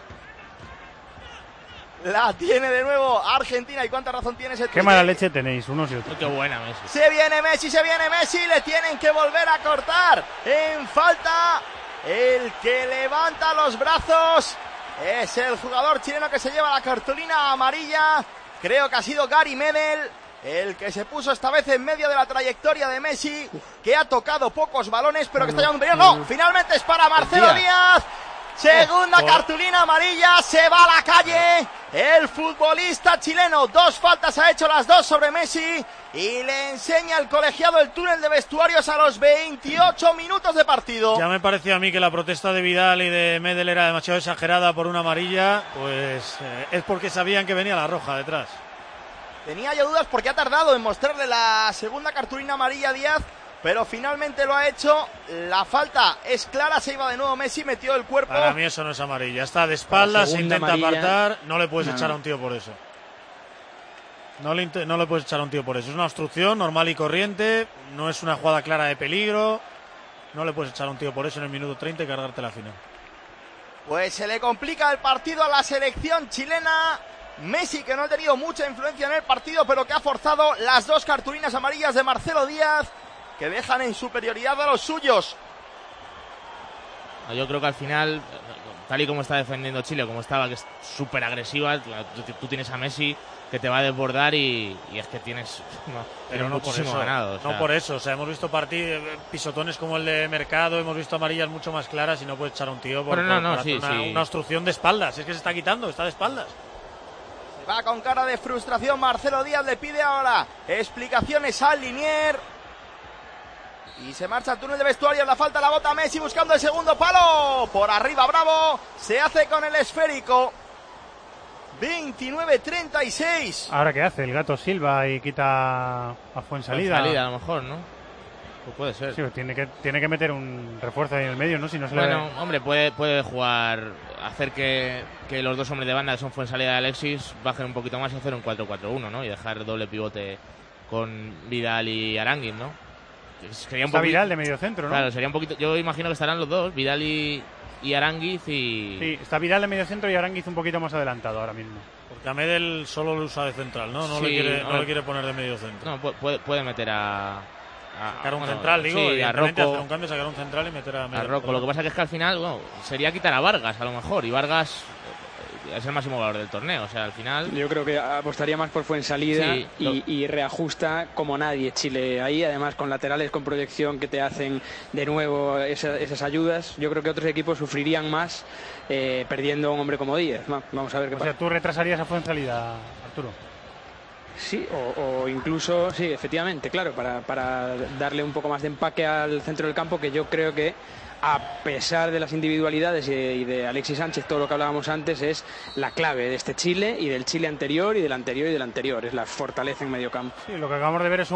La tiene de nuevo Argentina. ¿Y cuánta razón tiene ese Qué mala leche tenéis, unos y otros. Qué buena Messi. Se viene Messi, se viene Messi. Le tienen que volver a cortar. En falta, el que levanta los brazos es el jugador chileno que se lleva la cartulina amarilla. Creo que ha sido Gary Medel, el que se puso esta vez en medio de la trayectoria de Messi, que ha tocado pocos balones, pero que está llevando un peligro. No, finalmente es para Marcelo Díaz. Segunda cartulina amarilla, se va a la calle el futbolista chileno. Dos faltas ha hecho, las dos sobre Messi, y le enseña el colegiado el túnel de vestuarios a los veintiocho minutos de partido. Ya me parecía a mí que la protesta de Vidal y de Medel era demasiado exagerada por una amarilla, pues eh, es porque sabían que venía la roja detrás. Tenía yo dudas porque ha tardado en mostrarle la segunda cartulina amarilla a Díaz, pero finalmente lo ha hecho. La falta es clara, se iba de nuevo Messi, metió el cuerpo. Para mí eso no es amarilla, está de espaldas, se intenta amarilla. apartar, no le puedes no, echar a un tío por eso. No le, no le puedes echar a un tío por eso, es una obstrucción normal y corriente, no es una jugada clara de peligro, no le puedes echar a un tío por eso en el minuto treinta y cargarte la final. Pues se le complica el partido a la selección chilena. Messi, que no ha tenido mucha influencia en el partido, pero que ha forzado las dos cartulinas amarillas de Marcelo Díaz, que dejan en superioridad a los suyos. Yo creo que al final, tal y como está defendiendo Chile, como estaba, que es súper agresiva, tú, tú tienes a Messi que te va a desbordar y, y es que tienes no, pero no por eso, ganado. O sea. No por eso, o sea, hemos visto partidos, pisotones como el de Mercado, hemos visto amarillas mucho más claras y no puedes echar a un tío por, bueno, no, por, no, por sí, una, sí. una obstrucción de espaldas, es que se está quitando, está de espaldas. Va con cara de frustración Marcelo Díaz, le pide ahora explicaciones al Linier. Y se marcha al túnel de vestuarios, la falta la bota Messi buscando el segundo palo. Por arriba Bravo, se hace con el esférico. veintinueve treinta y seis. ¿Ahora qué hace? El Gato Silva y quita a Fuensalida. Fuensalida a lo mejor, ¿no? Pues puede ser. Sí, tiene que, tiene que meter un refuerzo ahí en el medio, ¿no? Si no se bueno, le... hombre, puede, puede jugar, hacer que, que los dos hombres de banda, que son Fuensalida y Alexis, bajen un poquito más y hacer un cuatro cuatro uno, ¿no? Y dejar doble pivote con Vidal y Aránguiz, ¿no? Sería un Está poquito... Vidal de medio centro, ¿no? Claro, sería un poquito... Yo imagino que estarán los dos, Vidal y, y Aránguiz y... Sí, está Vidal de medio centro y Aránguiz un poquito más adelantado ahora mismo. Porque a Medel solo lo usa de central, ¿no? No, sí, le, quiere, no no le quiere poner de medio centro. No, puede, puede meter a... a sacar un bueno, central, digo, sí, a Rocco, hacer un cambio, sacar un central y meter a Medel. A Rocco. Lo que pasa que es que al final, bueno, sería quitar a Vargas a lo mejor, y Vargas es el máximo valor del torneo, o sea, al final... Yo creo que apostaría más por Fuensalida sí, y, lo... y reajusta como nadie Chile ahí, además con laterales con proyección que te hacen de nuevo esa, esas ayudas. Yo creo que otros equipos sufrirían más eh, perdiendo a un hombre como Díaz. Vamos a ver qué o pasa. O sea, ¿tú retrasarías a Fuensalida, Arturo? Sí, o, o incluso, sí, efectivamente, claro, para, para darle un poco más de empaque al centro del campo, que yo creo que a pesar de las individualidades y de Alexis Sánchez, todo lo que hablábamos antes es la clave de este Chile y del Chile anterior y del anterior y del anterior, es la fortaleza en medio campo. Sí, lo que acabamos de ver es un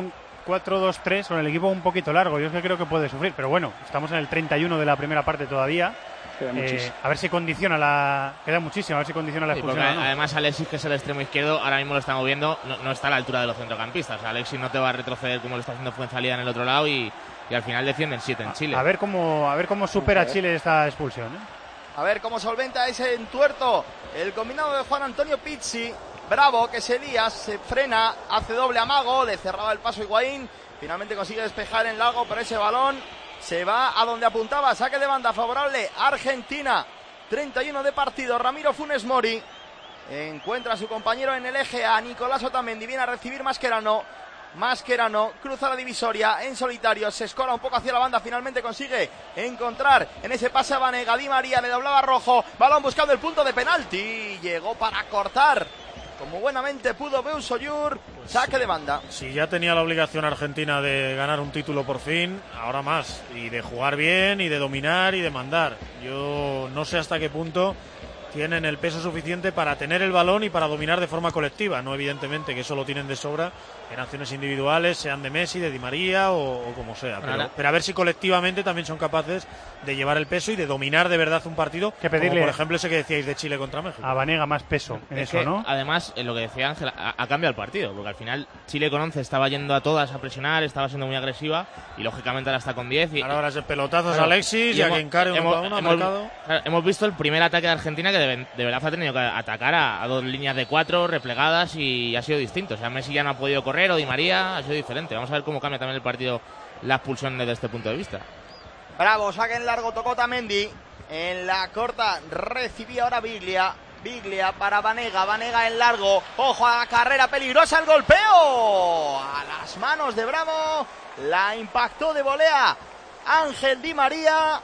cuatro dos tres con el equipo un poquito largo. Yo es que creo que puede sufrir, pero bueno, estamos en el treinta y uno de la primera parte todavía. Eh, a ver si condiciona la... Queda muchísimo, a ver si condiciona la expulsión. Sí, ¿no? Además Alexis, que es el extremo izquierdo, ahora mismo lo estamos viendo, no, no está a la altura de los centrocampistas. O sea, Alexis no te va a retroceder como lo está haciendo Fuenzalida en el otro lado y, y al final defienden siete en Chile. A, a ver cómo a ver cómo supera Chile esta expulsión, ¿eh? A ver cómo solventa ese entuerto el combinado de Juan Antonio Pizzi. Bravo, que se lía, se frena, hace doble amago, le cerraba el paso Higuaín, finalmente consigue despejar en largo, pero ese balón se va a donde apuntaba. Saque de banda favorable Argentina. treinta y uno de partido. Ramiro Funes Mori encuentra a su compañero en el eje, a Nicolás Otamendi. Viene a recibir Mascherano. Mascherano cruza la divisoria en solitario. Se escola un poco hacia la banda. Finalmente consigue encontrar en ese pase a Banega. Di María le doblaba Rojo. Balón buscando el punto de penalti. Llegó para cortar como buenamente pudo Beusoyur. Saque de banda. Si ya tenía la obligación Argentina de ganar un título por fin, ahora más, y de jugar bien y de dominar y de mandar. Yo no sé hasta qué punto tienen el peso suficiente para tener el balón y para dominar de forma colectiva. No, evidentemente, que eso lo tienen de sobra en acciones individuales, sean de Messi, de Di María o, o como sea. Pero, pero a ver si colectivamente también son capaces de llevar el peso y de dominar de verdad un partido, que pedirle, como por ejemplo ese que decíais de Chile contra México. A Banega más peso en es eso, que, ¿no? Además, en lo que decía Ángel, ha, ha cambiado el partido, porque al final Chile con once estaba yendo a todas a presionar, estaba siendo muy agresiva y lógicamente ahora está con diez. Y, ahora es pelotazos claro, a Alexis y, y a quien cargue uno hemos, uno, hemos, marcado. Claro, hemos visto el primer ataque de Argentina que de, de verdad ha tenido que atacar a, a dos líneas de cuatro replegadas y ha sido distinto. O sea, Messi ya no ha podido correr o Di María ha sido diferente. Vamos a ver cómo cambia también el partido la expulsión desde este punto de vista. Bravo, saque en largo, tocó Otamendi. En la corta recibía ahora Biglia. Biglia para Banega, Banega en largo. Ojo a la carrera peligrosa, el golpeo. A las manos de Bravo. La impactó de volea Ángel Di María.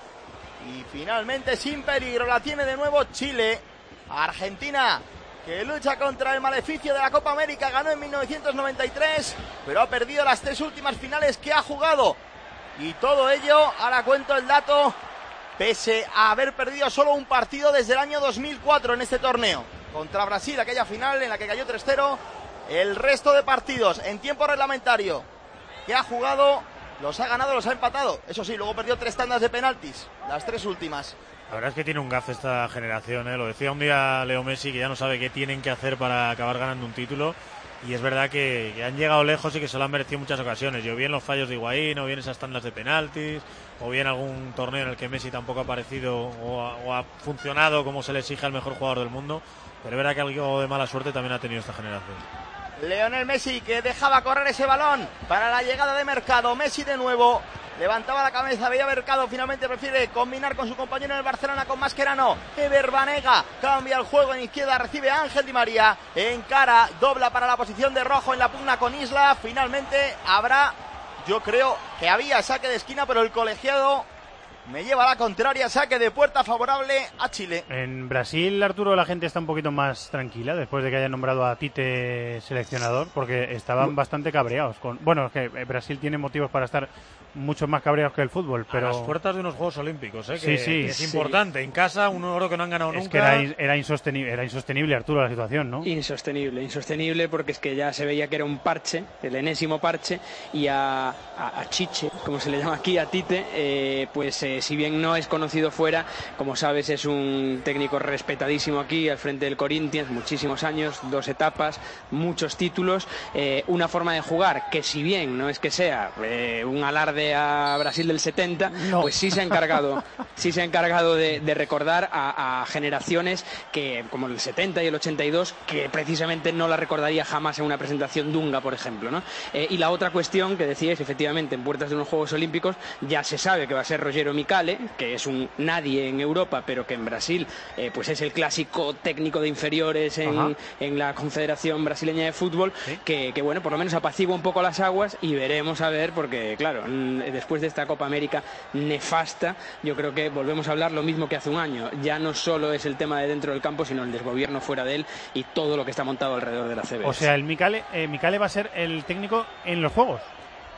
Y finalmente sin peligro la tiene de nuevo Chile. Argentina, que lucha contra el maleficio de la Copa América, ganó en mil novecientos noventa y tres, pero ha perdido las tres últimas finales que ha jugado. Y todo ello, ahora cuento el dato, pese a haber perdido solo un partido desde el año dos mil cuatro en este torneo. Contra Brasil, aquella final en la que cayó tres cero. El resto de partidos en tiempo reglamentario que ha jugado, los ha ganado, los ha empatado. Eso sí, luego perdió tres tandas de penaltis, las tres últimas. La verdad es que tiene un gaf esta generación, ¿eh? Lo decía un día Leo Messi, que ya no sabe qué tienen que hacer para acabar ganando un título. Y es verdad que, que han llegado lejos y que se lo han merecido en muchas ocasiones. Yo bien los fallos de Higuaín, o bien esas tandas de penaltis, o bien algún torneo en el que Messi tampoco ha aparecido o ha, o ha funcionado como se le exige al mejor jugador del mundo. Pero es verdad que algo de mala suerte también ha tenido esta generación. Lionel Messi, que dejaba correr ese balón para la llegada de Mercado. Messi de nuevo levantaba la cabeza, veía Mercado, finalmente prefiere combinar con su compañero en el Barcelona, con Mascherano. Ever Banega cambia el juego en izquierda, recibe a Ángel Di María, encara, dobla para la posición de Rojo en la pugna con Isla. Finalmente habrá, yo creo que había saque de esquina, pero el colegiado me lleva a la contraria, saque de puerta favorable a Chile. En Brasil, Arturo, la gente está un poquito más tranquila después de que hayan nombrado a Tite seleccionador, porque estaban bastante cabreados. Con... Bueno, es que Brasil tiene motivos para estar mucho más cabreados que el fútbol, pero... A las puertas de unos Juegos Olímpicos, ¿eh? Sí, que, sí. que es sí. importante. En casa, un oro que no han ganado es nunca. Es que era, era, insostenible, era insostenible, Arturo, la situación, ¿no? Insostenible, insostenible, porque es que ya se veía que era un parche, el enésimo parche, y a, a, a Chiche, como se le llama aquí, a Tite, eh, pues eh, si bien no es conocido fuera, como sabes, es un técnico respetadísimo aquí, al frente del Corinthians, muchísimos años, dos etapas, muchos títulos, eh, una forma de jugar que, si bien no es que sea eh, un alarde a Brasil del setenta, no. pues sí se ha encargado, sí se ha encargado de, de recordar a, a generaciones que, como el setenta y el ochenta y dos, que precisamente no la recordaría jamás en una presentación Dunga, por ejemplo, ¿no? Eh, y la otra cuestión que decíais, efectivamente, en puertas de unos Juegos Olímpicos, ya se sabe que va a ser Rogério Micali, que es un nadie en Europa, pero que en Brasil eh, pues es el clásico técnico de inferiores en, en la Confederación Brasileña de Fútbol, ¿sí? que, que bueno, por lo menos apacigua un poco las aguas, y veremos a ver, porque claro, después de esta Copa América nefasta, yo creo que volvemos a hablar lo mismo que hace un año. Ya no solo es el tema de dentro del campo, sino el desgobierno fuera de él y todo lo que está montado alrededor de la C B. O sea, el Micali, eh, Micali va a ser el técnico en los Juegos.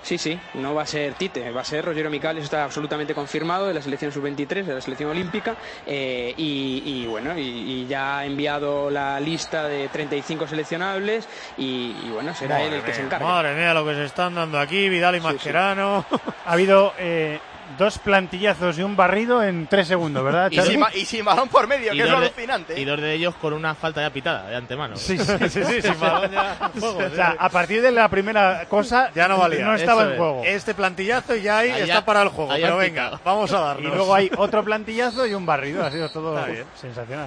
Sí, sí, no va a ser Tite, va a ser Rogerio Micali, eso está absolutamente confirmado, de la selección sub veintitrés, de la selección olímpica, eh, y, y bueno, y, y ya ha enviado la lista de treinta y cinco seleccionables y, y bueno, será madre él el que mía, se encargue. Madre mía, lo que se están dando aquí, Vidal y Sí, Mascherano. sí. Ha habido eh, dos plantillazos y un barrido en tres segundos, ¿verdad, Y Xavi? sin, ba- y sin balón por medio, Y que es lo dos de- alucinante. Y dos de ellos con una falta ya pitada de antemano. Sí, sí, sí, sí, Sin balón ya en juego, O sea, sí. a partir de la primera cosa Ya no valía. no estaba Eso en es. juego. Este plantillazo ya ahí Ahí está ya- para el juego, ahí pero han venga, picado. vamos a Y darnos. luego hay otro plantillazo y un barrido. Ha sido todo Está bien. sensacional.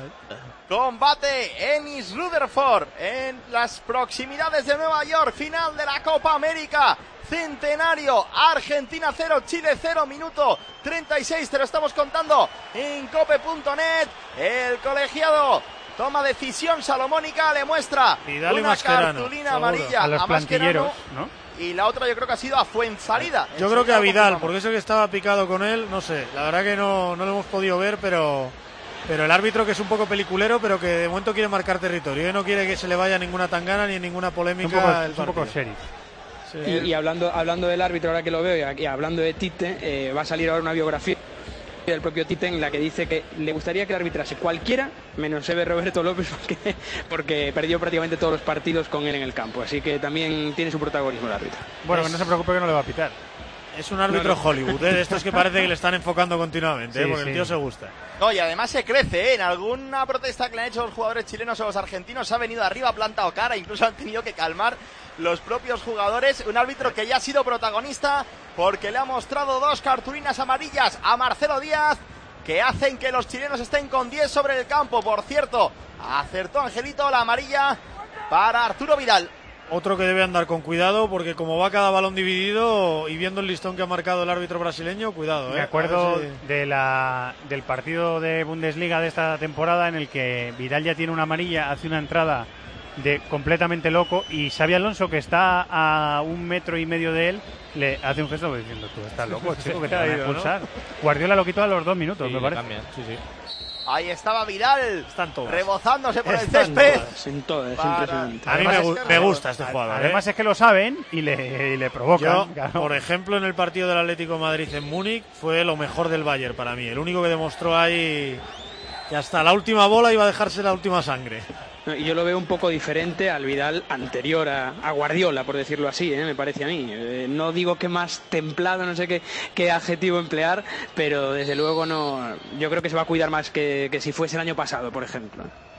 Combate en East Rutherford, en las proximidades de Nueva York, final de la Copa América, centenario, Argentina cero, Chile cero, minuto treinta y seis, te lo estamos contando en cope punto net, el colegiado toma decisión salomónica, le muestra Vidal y una Mascherano, cartulina seguro. amarilla A los a Mascherano, plantilleros, ¿no? y la otra yo creo que ha sido a Fuensalida. Yo creo que a Enseguida lo Vidal, confirmamos. porque es el que estaba picado con él, no sé, la verdad que no, no lo hemos podido ver, pero, pero el árbitro que es un poco peliculero, pero que de momento quiere marcar territorio, y no quiere que se le vaya ninguna tangana ni ninguna Es polémica un poco, el es un poco partido. sheriff. Sí. Y, y hablando, hablando del árbitro, ahora que lo veo, y, y hablando de Tite, eh, va a salir ahora una biografía del propio Tite en la que dice que le gustaría que le arbitrase cualquiera menos Eve Roberto López porque, porque perdió prácticamente todos los partidos con él en el campo, así que también tiene su protagonismo el árbitro. Bueno, que no se preocupe que no le va a pitar. Es un árbitro No, no. Hollywood, ¿eh? De estos que parece que le están enfocando continuamente, ¿eh? Sí, Porque sí. el tío se gusta. No, y además se crece, ¿eh? En alguna protesta que le han hecho los jugadores chilenos o los argentinos, se ha venido arriba, ha plantado cara, incluso han tenido que calmar los propios jugadores. Un árbitro que ya ha sido protagonista porque le ha mostrado dos cartulinas amarillas a Marcelo Díaz que hacen que los chilenos estén con diez sobre el campo. Por cierto, acertó Angelito la amarilla para Arturo Vidal. Otro que debe andar con cuidado porque como va cada balón dividido y viendo el listón que ha marcado el árbitro brasileño, cuidado, ¿eh? Me acuerdo A ver si- de la, del partido de Bundesliga de esta temporada en el que Vidal ya tiene una amarilla, hace una entrada de completamente loco y Xabi Alonso, que está a un metro y medio de él, le hace un gesto diciendo: tú estás loco, chico, que te van a Ha ido, ¿no? expulsar. Guardiola lo quitó a los dos minutos, Sí, me parece. también, sí, sí. Ahí estaba Vidal, Están todas. rebozándose por el Están césped. Todas, en todas, es Para- impresionante. A mí Además me, es gu- que me no- gusta este jugador, ¿eh? Además es que lo saben y le, y le provocan. Yo, claro. por ejemplo, en el partido del Atlético de Madrid en Múnich fue lo mejor del Bayern para mí. El único que demostró ahí que hasta la última bola iba a dejarse la última sangre. No, y yo lo veo un poco diferente al Vidal anterior a, a Guardiola, por decirlo así, ¿eh? Me parece a mí. Eh, no digo que más templado, no sé qué, qué adjetivo emplear, pero desde luego no. Yo creo que se va a cuidar más que, que si fuese el año pasado, por ejemplo.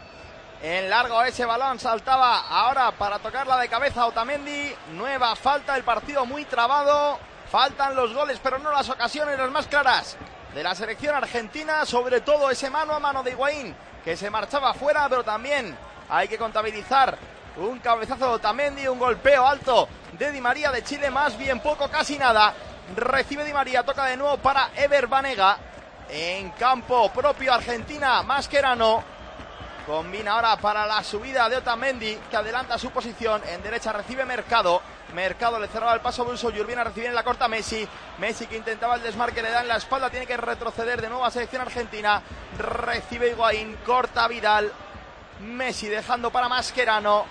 En largo ese balón saltaba ahora para tocarla de cabeza a Otamendi. Nueva falta, el partido muy trabado. Faltan los goles, pero no las ocasiones las más claras de la selección argentina. Sobre todo ese mano a mano de Higuaín, que se marchaba fuera, pero también hay que contabilizar un cabezazo de Otamendi, un golpeo alto de Di María de Chile, más bien poco, casi nada. Recibe Di María, toca de nuevo para Ever Banega. En campo propio Argentina, Mascherano. Combina ahora para la subida de Otamendi, que adelanta su posición. En derecha recibe Mercado. Mercado le cerraba el paso a Bulso. Viene a recibir en la corta Messi. Messi, que intentaba el desmarque, le da en la espalda. Tiene que retroceder de nuevo a selección argentina. Recibe Higuaín, corta Vidal. Messi dejando para Mascherano.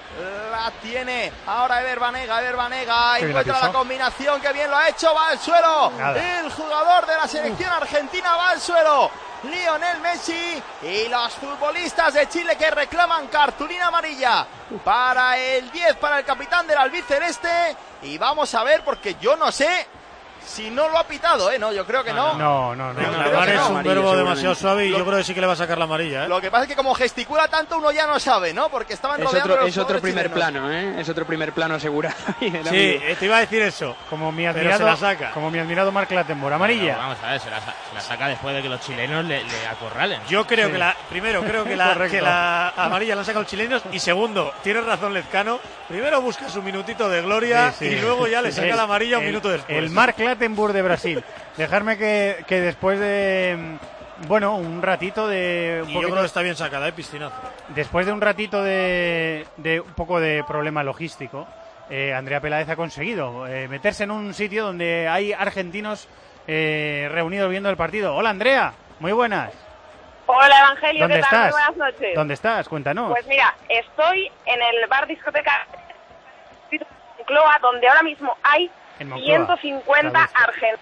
La tiene ahora Ever Banega. Ever Banega Qué bien encuentra la la pisó. combinación. Que bien lo ha hecho. Va al suelo. Nada. El jugador de la selección argentina va al suelo. Lionel Messi y los futbolistas de Chile que reclaman cartulina amarilla para el diez, para el capitán del albiceleste. Y vamos a ver, porque yo no sé si no lo ha pitado, ¿eh? No, yo creo que no. No, no, no. Yo creo Reclamar que es no. un Amarillo, verbo seguramente. demasiado suave y Lo- yo creo que sí que le va a sacar la amarilla, ¿eh? Lo que pasa es que como gesticula tanto uno ya no sabe, ¿no? Porque estaban Es rodeando otro, los es otro jugadores primer chilenos. plano, ¿eh? Es otro primer plano asegurado. Y el Sí, amigo- eh, te iba a decir eso. Como mi Pero admirado, se la saca. como mi admirado Marc Lattenborg, Pero amarilla. vamos a ver, se la, sa- se la saca después de que los chilenos le, le acorralen. Yo creo Sí. que la, primero, creo que la, Correcto. que la amarilla la han sacado los chilenos y segundo, tiene razón Lezcano, primero busca su minutito de gloria Sí, sí. y luego ya le saca El- la amarilla un el- minuto después. El Marc Lattenborg de Brasil. Dejarme que, que después de, mm, bueno, un ratito de... un y yo poquito- creo que está bien sacada, ¿eh? Pistinazo. Después de un ratito de, de un poco de problema logístico, eh, Andrea Peláez ha conseguido eh, meterse en un sitio donde hay argentinos eh, reunidos viendo el partido. Hola Andrea, muy buenas. Hola Evangelio, ¿Dónde ¿qué tal? estás? Muy buenas noches. ¿Dónde estás? Cuéntanos. Pues mira, estoy en el bar discoteca Cloa, donde ahora mismo hay ciento cincuenta argentinos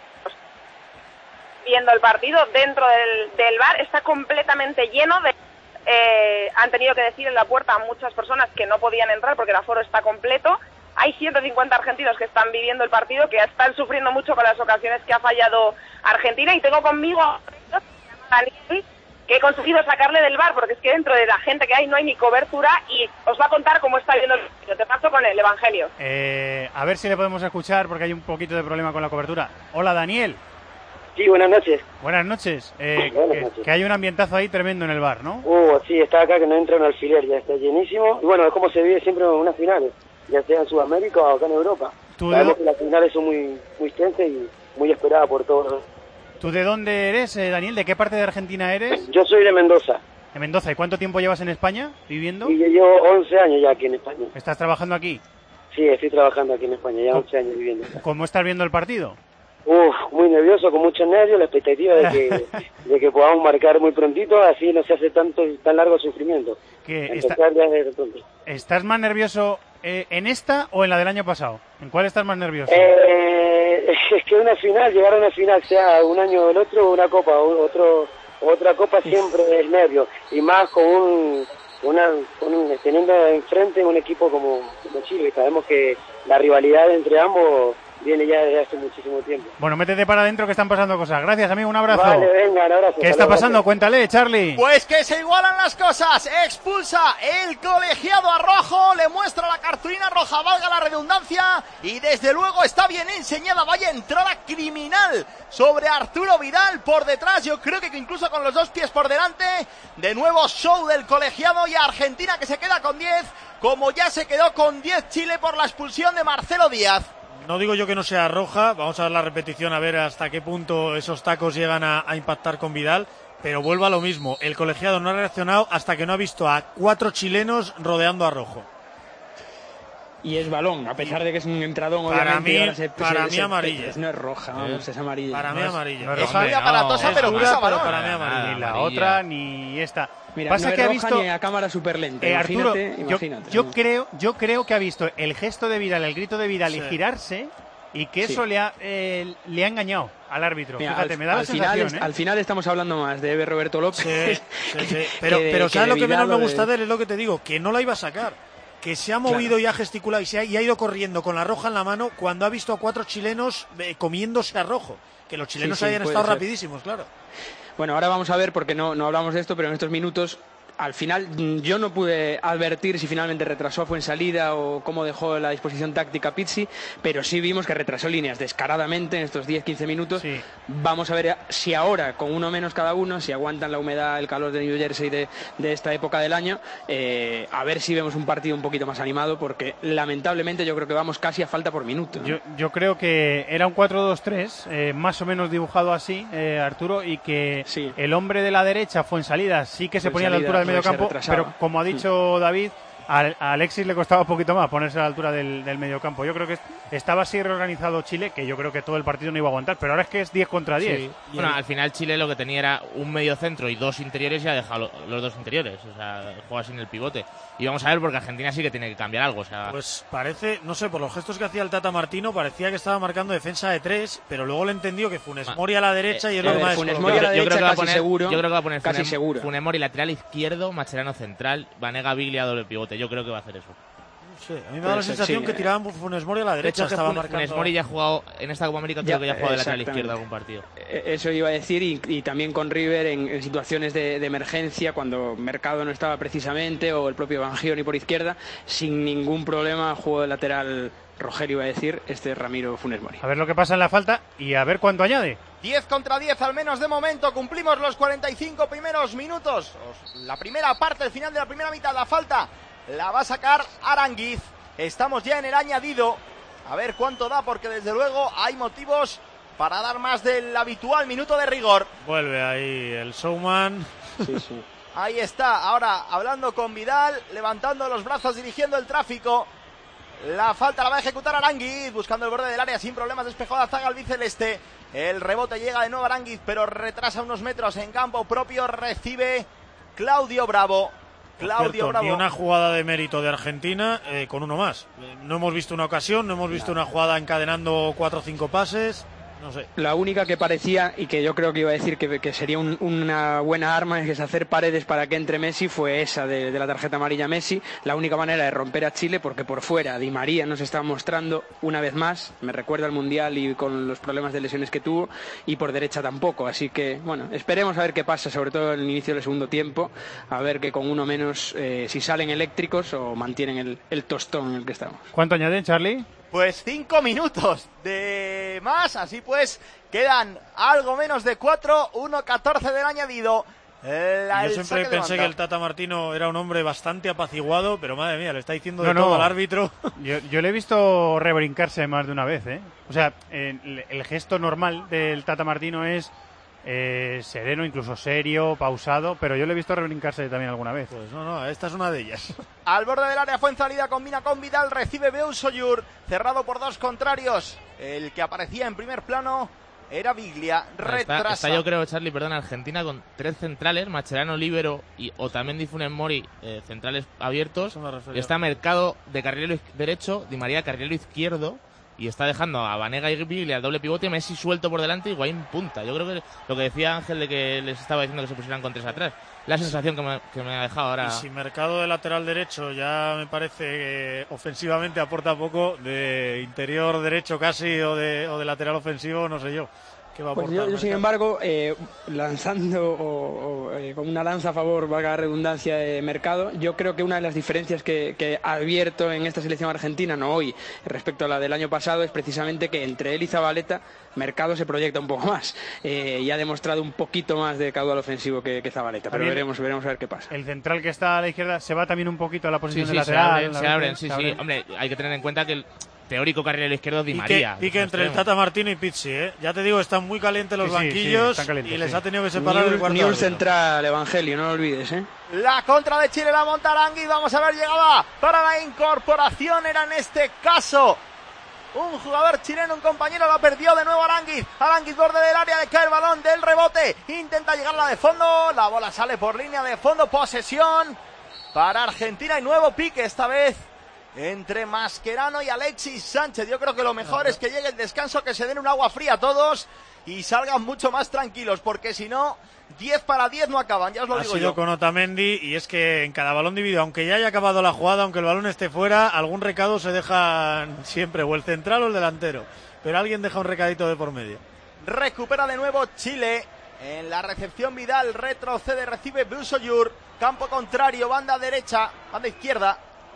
viendo el partido dentro del, del bar. Está completamente lleno de... Eh, han tenido que decir en la puerta a muchas personas que no podían entrar porque el aforo está completo. Hay ciento cincuenta argentinos que están viviendo el partido, que están sufriendo mucho con las ocasiones que ha fallado Argentina, y tengo conmigo a Daniel, que he conseguido sacarle del bar porque es que dentro de la gente que hay no hay ni cobertura, y os va a contar cómo está viendo el partido. Te paso con el Evangelio. Eh, a ver si le podemos escuchar porque hay un poquito de problema con la cobertura. Hola, Daniel. Sí, buenas noches. Buenas noches. Eh, buenas que, noches. que hay un ambientazo ahí tremendo en el bar, ¿no? Uh, sí, está acá que no entra un alfiler, ya está llenísimo. Y bueno, es como se vive siempre en unas finales, ya sea en Sudamérica o acá en Europa. Sabemos que las finales son muy, muy extensas y muy esperadas por todos. ¿Tú de dónde eres, eh, Daniel? ¿De qué parte de Argentina eres? Yo soy de Mendoza. ¿De Mendoza? ¿Y cuánto tiempo llevas en España viviendo? Y yo llevo once años ya aquí en España. ¿Estás trabajando aquí? Sí, estoy trabajando aquí en España, ya once años viviendo acá. ¿Cómo estás viendo el partido? Uf, muy nervioso, con muchos nervios, la expectativa de que, de que podamos marcar muy prontito, así no se hace tanto tan largo el sufrimiento. ¿Que Empezar está... ya desde pronto. ¿Estás más nervioso eh, en esta o en la del año pasado? ¿En cuál estás más nervioso? Eh, es que una final, llegar a una final, sea un año o el otro, una copa, o otro, otra copa, siempre es nervio, y más con un, una, con un teniendo enfrente un equipo como, como Chile. Sabemos que la rivalidad entre ambos viene ya desde hace muchísimo tiempo. Bueno, métete para adentro que están pasando cosas. Gracias, amigo, un abrazo. Vale, venga, un abrazo. ¿Qué está pasando? Cuéntale, Charlie. Pues que se igualan las cosas. Expulsa el colegiado a Rojo, le muestra la cartulina roja, valga la redundancia, y desde luego está bien enseñada. Vaya entrada criminal sobre Arturo Vidal por detrás, yo creo que incluso con los dos pies por delante. De nuevo show del colegiado, y Argentina que se queda con diez, como ya se quedó con diez Chile por la expulsión de Marcelo Díaz. No digo yo que no sea roja, vamos a ver la repetición a ver hasta qué punto esos tacos llegan a, a impactar con Vidal, pero vuelvo a lo mismo, el colegiado no ha reaccionado hasta que no ha visto a cuatro chilenos rodeando a Rojo. Y es balón, a pesar de que es un entradón, para obviamente. Mí, ahora se, para se, mí se, amarilla. Se, no es roja, vamos, es amarilla. Para no mí es, amarilla. No es roja. Es muy aparatosa, no, pero es pisa dura, balón. para mí amarilla. Ni la otra, ni esta. Mira, Pasa no que es ha roja visto ni a cámara súper lenta. Eh, Arturo, imagínate, yo, imagínate, yo ¿no? creo, yo creo que ha visto el gesto de Vidal, el grito de Vidal, sí, y girarse, y que eso sí. le ha eh, le ha engañado al árbitro. Mira, Fíjate, al, me da la al sensación, final, ¿eh? Al final estamos hablando más de Eve Roberto López. Sí, sí, sí. Pero, que de, pero que ¿sabes de lo que menos Vidal me gusta de... de él? Es lo que te digo, que no la iba a sacar. Que se ha movido claro. y ha gesticulado y, se ha, y ha ido corriendo con la roja en la mano cuando ha visto a cuatro chilenos eh, comiéndose a Rojo. Que los chilenos sí, sí, hayan estado ser. rapidísimos, claro. Bueno, ahora vamos a ver, porque no, no hablamos de esto, pero en estos minutos... Al final yo no pude advertir si finalmente retrasó fue en salida o cómo dejó la disposición táctica Pizzi, pero sí vimos que retrasó líneas descaradamente en estos diez quince minutos. Sí. Vamos a ver si ahora, con uno menos cada uno, si aguantan la humedad, el calor de New Jersey de, de esta época del año, eh, a ver si vemos un partido un poquito más animado, porque lamentablemente yo creo que vamos casi a falta por minuto, ¿no? Yo, yo creo que era un cuatro dos tres, eh, más o menos dibujado así, eh, Arturo, y que sí. el hombre de la derecha fue en salida, sí que se ponía a la altura del medio campo, pero como ha dicho David, a, a Alexis le costaba un poquito más ponerse a la altura del, del medio campo. Yo creo que estaba así reorganizado Chile, que yo creo que todo el partido no iba a aguantar, pero ahora es que es diez contra diez. Sí. Bueno, al final Chile lo que tenía era un medio centro y dos interiores, y ha dejado los dos interiores, o sea, juega sin el pivote. Y vamos a ver, porque Argentina sí que tiene que cambiar algo, o sea... Pues parece, no sé, por los gestos que hacía el Tata Martino, parecía que estaba marcando defensa de tres, pero luego le entendió que Funes Mori a la derecha eh, y es lo que más Funes Mori a la derecha casi poner, seguro. Yo creo que va a poner casi Funes, seguro. Funes Mori lateral izquierdo, Mascherano central, Vanega Biglia doble pivote. Yo creo que va a hacer eso. Sí, a mí me da la sensación sí, que tiraban Funes Mori a la derecha, estaba Funes, marcando. Funes Mori ya ha jugado en esta Copa América, creo ya, que ya ha jugado de lateral izquierdo algún partido. Eso iba a decir, y, y también con River en, en situaciones de, de emergencia, cuando Mercado no estaba precisamente, o el propio Bangioni por izquierda, sin ningún problema jugó de lateral Rogelio, iba a decir, este Ramiro Funes Mori. A ver lo que pasa en la falta y a ver cuánto añade. diez contra diez al menos de momento, cumplimos los cuarenta y cinco primeros minutos. La primera parte, el final de la primera mitad, la falta la va a sacar Aránguiz. Estamos ya en el añadido. A ver cuánto da, porque desde luego hay motivos para dar más del habitual minuto de rigor. Vuelve ahí el showman. Sí, sí. Ahí está, ahora hablando con Vidal, levantando los brazos, dirigiendo el tráfico. La falta la va a ejecutar Aránguiz, buscando el borde del área sin problemas, despejó la zaga albiceleste. El rebote llega de nuevo a Aránguiz, pero retrasa unos metros en campo propio. Recibe Claudio Bravo. Claudio cierto, Bravo. Ni una jugada de mérito de Argentina eh, con uno más. Eh, no hemos visto una ocasión, no hemos visto claro. una jugada encadenando cuatro o cinco pases. No sé. La única que parecía, y que yo creo que iba a decir que, que sería un, una buena arma, es hacer paredes para que entre Messi, fue esa de, de la tarjeta amarilla Messi. La única manera de romper a Chile, porque por fuera Di María nos está mostrando una vez más, me recuerda al Mundial y con los problemas de lesiones que tuvo, y por derecha tampoco. Así que, bueno, esperemos a ver qué pasa, sobre todo en el inicio del segundo tiempo, a ver que con uno menos, eh, si salen eléctricos o mantienen el, el tostón en el que estamos. ¿Cuánto añaden, Charlie? Pues cinco minutos de más, así pues quedan algo menos de cuatro, uno catorce del añadido. La, Yo siempre pensé que el Tata Martino era un hombre bastante apaciguado, pero madre mía, le está diciendo no, de no. todo al árbitro. Yo, yo le he visto rebrincarse más de una vez, ¿eh? O sea, el, el gesto normal del Tata Martino es eh, sereno, incluso serio, pausado, pero yo le he visto rebrincarse también alguna vez. Pues no, no, esta es una de ellas. Al borde del área Fuenzalida, combina con Vidal, recibe Beusoyur, cerrado por dos contrarios. El que aparecía en primer plano era Biglia, retrasa. Está, está yo creo, Charlie, perdón, Argentina con tres centrales, Mascherano, Líbero y Otamendi, Funes Mori, eh, centrales abiertos. Y está Mercado de carrilero derecho, Di María carrilero izquierdo. Y está dejando a Vanega y Biglia al doble pivote, Messi suelto por delante y Higuaín punta. Yo creo que lo que decía Ángel de que les estaba diciendo que se pusieran con tres atrás, la sensación que me, que me ha dejado ahora. Y si Mercado de lateral derecho ya me parece que ofensivamente aporta poco, de interior derecho casi o de, o de lateral ofensivo, no sé yo. ¿Qué va a pues aportar? Yo, yo sin embargo, eh, lanzando o, o eh, con una lanza a favor, valga la redundancia, de Mercado, yo creo que una de las diferencias que, que ha abierto en esta selección argentina, no hoy, respecto a la del año pasado, es precisamente que entre él y Zabaleta, Mercado se proyecta un poco más eh, y ha demostrado un poquito más de caudal ofensivo que, que Zabaleta, pero también veremos, veremos a ver qué pasa. El central que está a la izquierda se va también un poquito a la posición sí, de sí, lateral. Se abren, se abren, sí, se abren. sí. Hombre, hay que tener en cuenta que el teórico carrilero izquierdo Di María. Pique entre el Tata Martino y Pizzi, ¿eh? Ya te digo, están muy calientes los sí, sí, banquillos sí, calientes, y les sí. ha tenido que separar ni el cuarto. Ni un central, Evangelio, no lo olvides, ¿eh? La contra de Chile la monta Aranguiz, vamos a ver, llegaba para la incorporación, era en este caso un jugador chileno, un compañero, lo perdió de nuevo Aranguiz. Aranguiz borde del área, le cae el balón del rebote, intenta llegar a la de fondo, la bola sale por línea de fondo, posesión para Argentina y nuevo pique esta vez entre Mascherano y Alexis Sánchez. Yo creo que lo mejor es que llegue el descanso, que se den un agua fría a todos y salgan mucho más tranquilos, porque si no, diez para diez no acaban, ya os lo ha digo sido yo. Con Otamendi, y es que en cada balón dividido, aunque ya haya acabado la jugada, aunque el balón esté fuera, algún recado se deja siempre, o el central o el delantero, pero alguien deja un recadito de por medio. Recupera de nuevo Chile. En la recepción Vidal, retrocede, recibe Beusoyur, campo contrario, banda derecha, banda izquierda.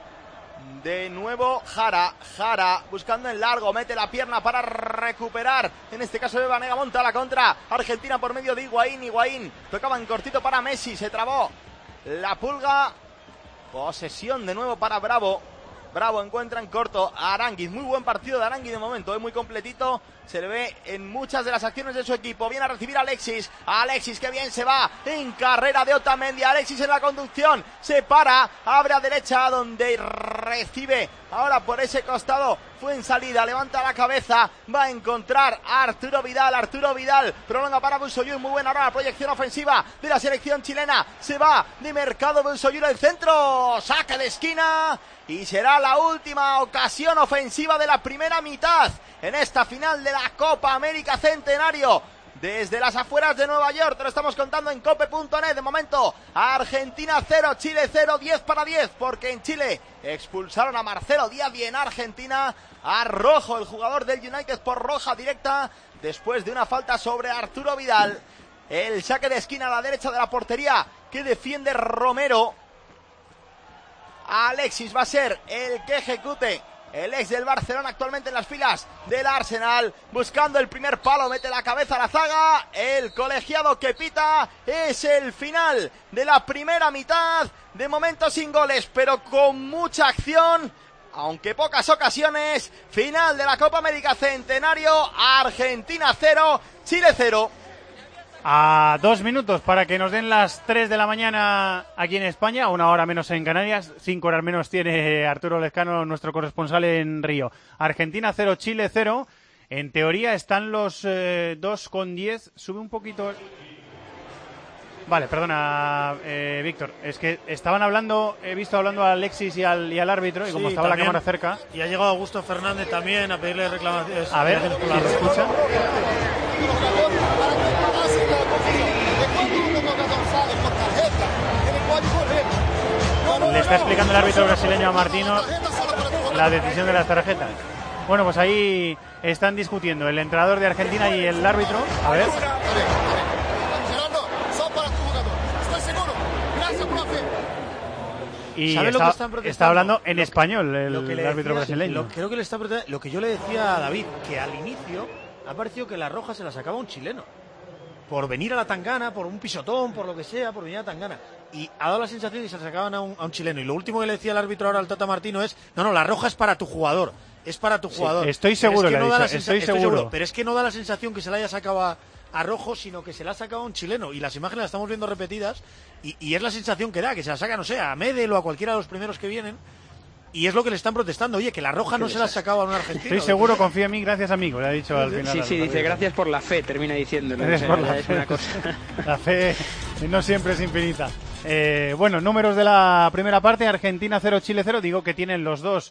De nuevo Jara, Jara buscando en largo, mete la pierna para recuperar, en este caso de Vanega, monta la contra, Argentina por medio de Higuaín, Higuaín tocaba en cortito para Messi, se trabó la pulga, posesión de nuevo para Bravo, Bravo encuentra en corto a Aranguiz, muy buen partido de Aranguiz de momento, es muy completito, se le ve en muchas de las acciones de su equipo, viene a recibir a Alexis, a Alexis que bien se va, en carrera de Otamendi, Alexis en la conducción, se para, abre a derecha donde recibe, ahora por ese costado, fue en salida, levanta la cabeza, va a encontrar a Arturo Vidal, Arturo Vidal, prolonga para Beusoyur, muy buena ahora la proyección ofensiva de la selección chilena, se va de Mercado, Beusoyur el centro, saque de esquina, y será la última ocasión ofensiva de la primera mitad en esta final de la Copa América Centenario. Desde las afueras de Nueva York, te lo estamos contando en cope punto net. De momento, Argentina cero, Chile cero, diez para diez, porque en Chile expulsaron a Marcelo Díaz y en Argentina a Rojo, el jugador del United, por roja directa después de una falta sobre Arturo Vidal. El saque de esquina a la derecha de la portería que defiende Romero. Alexis va a ser el que ejecute, el ex del Barcelona, actualmente en las filas del Arsenal, buscando el primer palo, mete la cabeza a la zaga, el colegiado que pita, es el final de la primera mitad, de momento sin goles, pero con mucha acción, aunque pocas ocasiones, final de la Copa América Centenario, Argentina cero, Chile cero. A dos minutos para que nos den las tres de la mañana aquí en España, una hora menos en Canarias, cinco horas menos tiene Arturo Lezcano, nuestro corresponsal en Río. Argentina cero, Chile cero. En teoría están los eh, dos con diez. Sube un poquito. Vale, perdona, eh, Víctor. Es que estaban hablando, he visto hablando a Alexis y al, y al árbitro, y como Sí, estaba también, la cámara cerca. Y ha llegado Augusto Fernández también a pedirle reclamaciones. A ver, por ¿quién la lo escucha? Le está explicando el árbitro brasileño a Martino la decisión de las tarjetas. Bueno, pues ahí están discutiendo el entrenador de Argentina y el árbitro. A ver. Y ¿Sabe está, lo que están protestando? está hablando en español el, Lo que le el árbitro decía- brasileño. Lo, creo que le está protestando- lo que yo le decía a David, que al inicio ha parecido que la roja se la sacaba un chileno. Por venir a la tangana, por un pisotón, por lo que sea, por venir a la tangana. Y ha dado la sensación de que se la sacaban a un, a un chileno. Y lo último que le decía el árbitro ahora al Tata Martino es, no, no, la roja es para tu jugador. Es para tu Sí, jugador. estoy Pero seguro, es que le ha no da dicho, la sensa- estoy seguro. Pero es que no da la sensación que se la haya sacado a, a rojo, sino que se la ha sacado a un chileno. Y las imágenes las estamos viendo repetidas. Y, y es la sensación que da, que se la saca, no sé, a Medel o a cualquiera de los primeros que vienen. Y es lo que le están protestando. Oye, que la roja no se la sacaba a un argentino. Estoy seguro, confía en mí, gracias amigo, le ha dicho al final. Sí, sí, al- dice gracias por la fe, termina diciéndolo. Gracias O sea, por ya la es fe. una cosa. La fe no siempre es infinita. Eh, bueno, números de la primera parte, Argentina cero, Chile cero. Digo que tienen los dos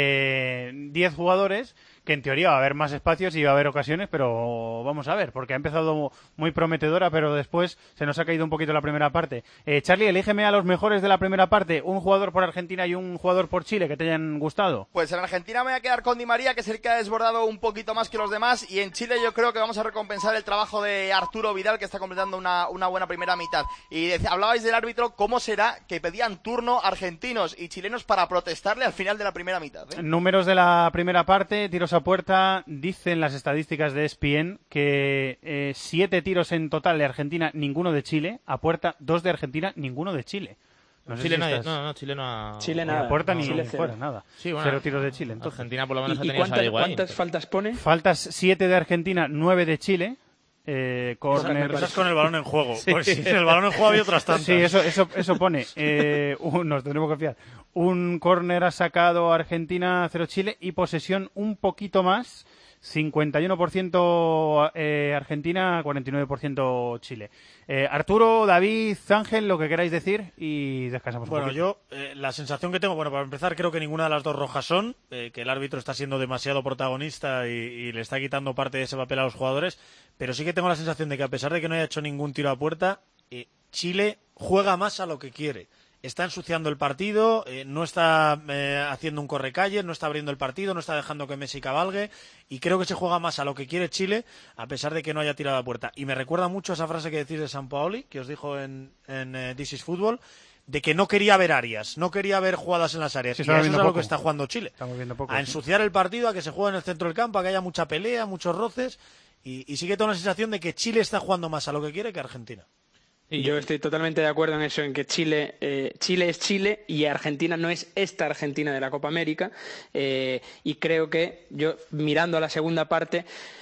eh, diez jugadores, que en teoría va a haber más espacios y va a haber ocasiones, pero vamos a ver, porque ha empezado muy prometedora, pero después se nos ha caído un poquito la primera parte. Eh, Charlie, elígeme a los mejores de la primera parte, un jugador por Argentina y un jugador por Chile que te hayan gustado. Pues en Argentina me voy a quedar con Di María, que es el que ha desbordado un poquito más que los demás, y en Chile yo creo que vamos a recompensar el trabajo de Arturo Vidal, que está completando una, una buena primera mitad. Y de- hablabais del árbitro, ¿cómo será que pedían turno argentinos y chilenos para protestarle al final de la primera mitad? ¿eh? Números de la primera parte, tiros a puerta, dicen las estadísticas de E S P N que eh, siete tiros en total de Argentina, ninguno de Chile, a puerta dos de Argentina, ninguno de Chile. No sé Chile si no, estás- no, no, Chile no ha... Chile ni a nada. puerta No, ni Chile ni cero. fuera, nada. Sí, bueno, Cero tiros de Chile. Entonces. Argentina por lo menos ha ¿Y, y tenido esa de cuántas, Higuaín, cuántas pero- faltas pone? Faltas siete de Argentina, nueve de Chile. Eh, corner- Esas con el balón en juego. Sí. Pues si el balón en juego había otras tantas. Sí, eso, eso, eso pone. Eh, un- nos tendremos que fiar. Un córner ha sacado Argentina, cero Chile, y posesión un poquito más. cincuenta y uno por ciento eh, Argentina, cuarenta y nueve por ciento Chile. Eh, Arturo, David, Ángel, lo que queráis decir y descansamos un Bueno, poquito. yo eh, la sensación que tengo, bueno, para empezar creo que ninguna de las dos rojas son, eh, que el árbitro está siendo demasiado protagonista y, y le está quitando parte de ese papel a los jugadores, pero sí que tengo la sensación de que a pesar de que no haya hecho ningún tiro a puerta, eh, Chile juega más a lo que quiere. Está ensuciando el partido, eh, no está eh, haciendo un correcalles, no está abriendo el partido, no está dejando que Messi cabalgue, y creo que se juega más a lo que quiere Chile, a pesar de que no haya tirado a puerta. Y me recuerda mucho esa frase que decís de Sampaoli, que os dijo en, en eh, This is Football, de que no quería ver áreas, no quería ver jugadas en las áreas. Sí, y eso es a viendo lo poco. que está jugando Chile. Estamos viendo poco, A sí. ensuciar el partido, a que se juegue en el centro del campo, a que haya mucha pelea, muchos roces, y, y sí que tengo la sensación de que Chile está jugando más a lo que quiere que Argentina. Y yo estoy totalmente de acuerdo en eso, en que Chile, eh, Chile es Chile y Argentina no es esta Argentina de la Copa América. Eh, y creo que yo, mirando a la segunda parte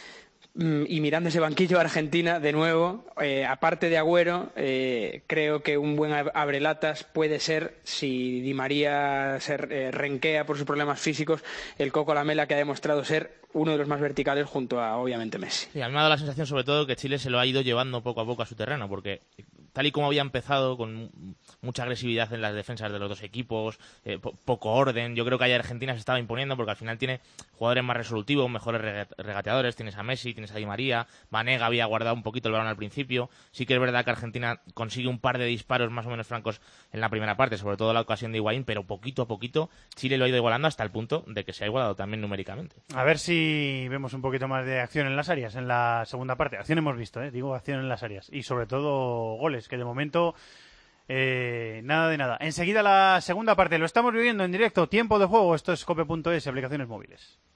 mm, y mirando ese banquillo de Argentina, de nuevo, eh, aparte de Agüero, eh, creo que un buen ab- abrelatas puede ser, si Di María se eh, renquea por sus problemas físicos, el Coco Lamela, que ha demostrado ser uno de los más verticales junto a, obviamente, Messi. Sí, a mí me ha dado la sensación sobre todo que Chile se lo ha ido llevando poco a poco a su terreno, porque tal y como había empezado, con mucha agresividad en las defensas de los dos equipos, eh, po- poco orden, yo creo que ahí Argentina se estaba imponiendo porque al final tiene jugadores más resolutivos, mejores rega- regateadores, tienes a Messi, tienes a Di María, Vanega había guardado un poquito el balón al principio, sí que es verdad que Argentina consigue un par de disparos más o menos francos en la primera parte, sobre todo la ocasión de Higuaín, pero poquito a poquito Chile lo ha ido igualando hasta el punto de que se ha igualado también numéricamente. A ver si vemos un poquito más de acción en las áreas en la segunda parte. Acción hemos visto, ¿eh? Digo acción en las áreas. Y sobre todo goles, que de momento eh, nada de nada. Enseguida la segunda parte. Lo estamos viviendo en directo. Tiempo de juego. Esto es cope punto es, aplicaciones móviles.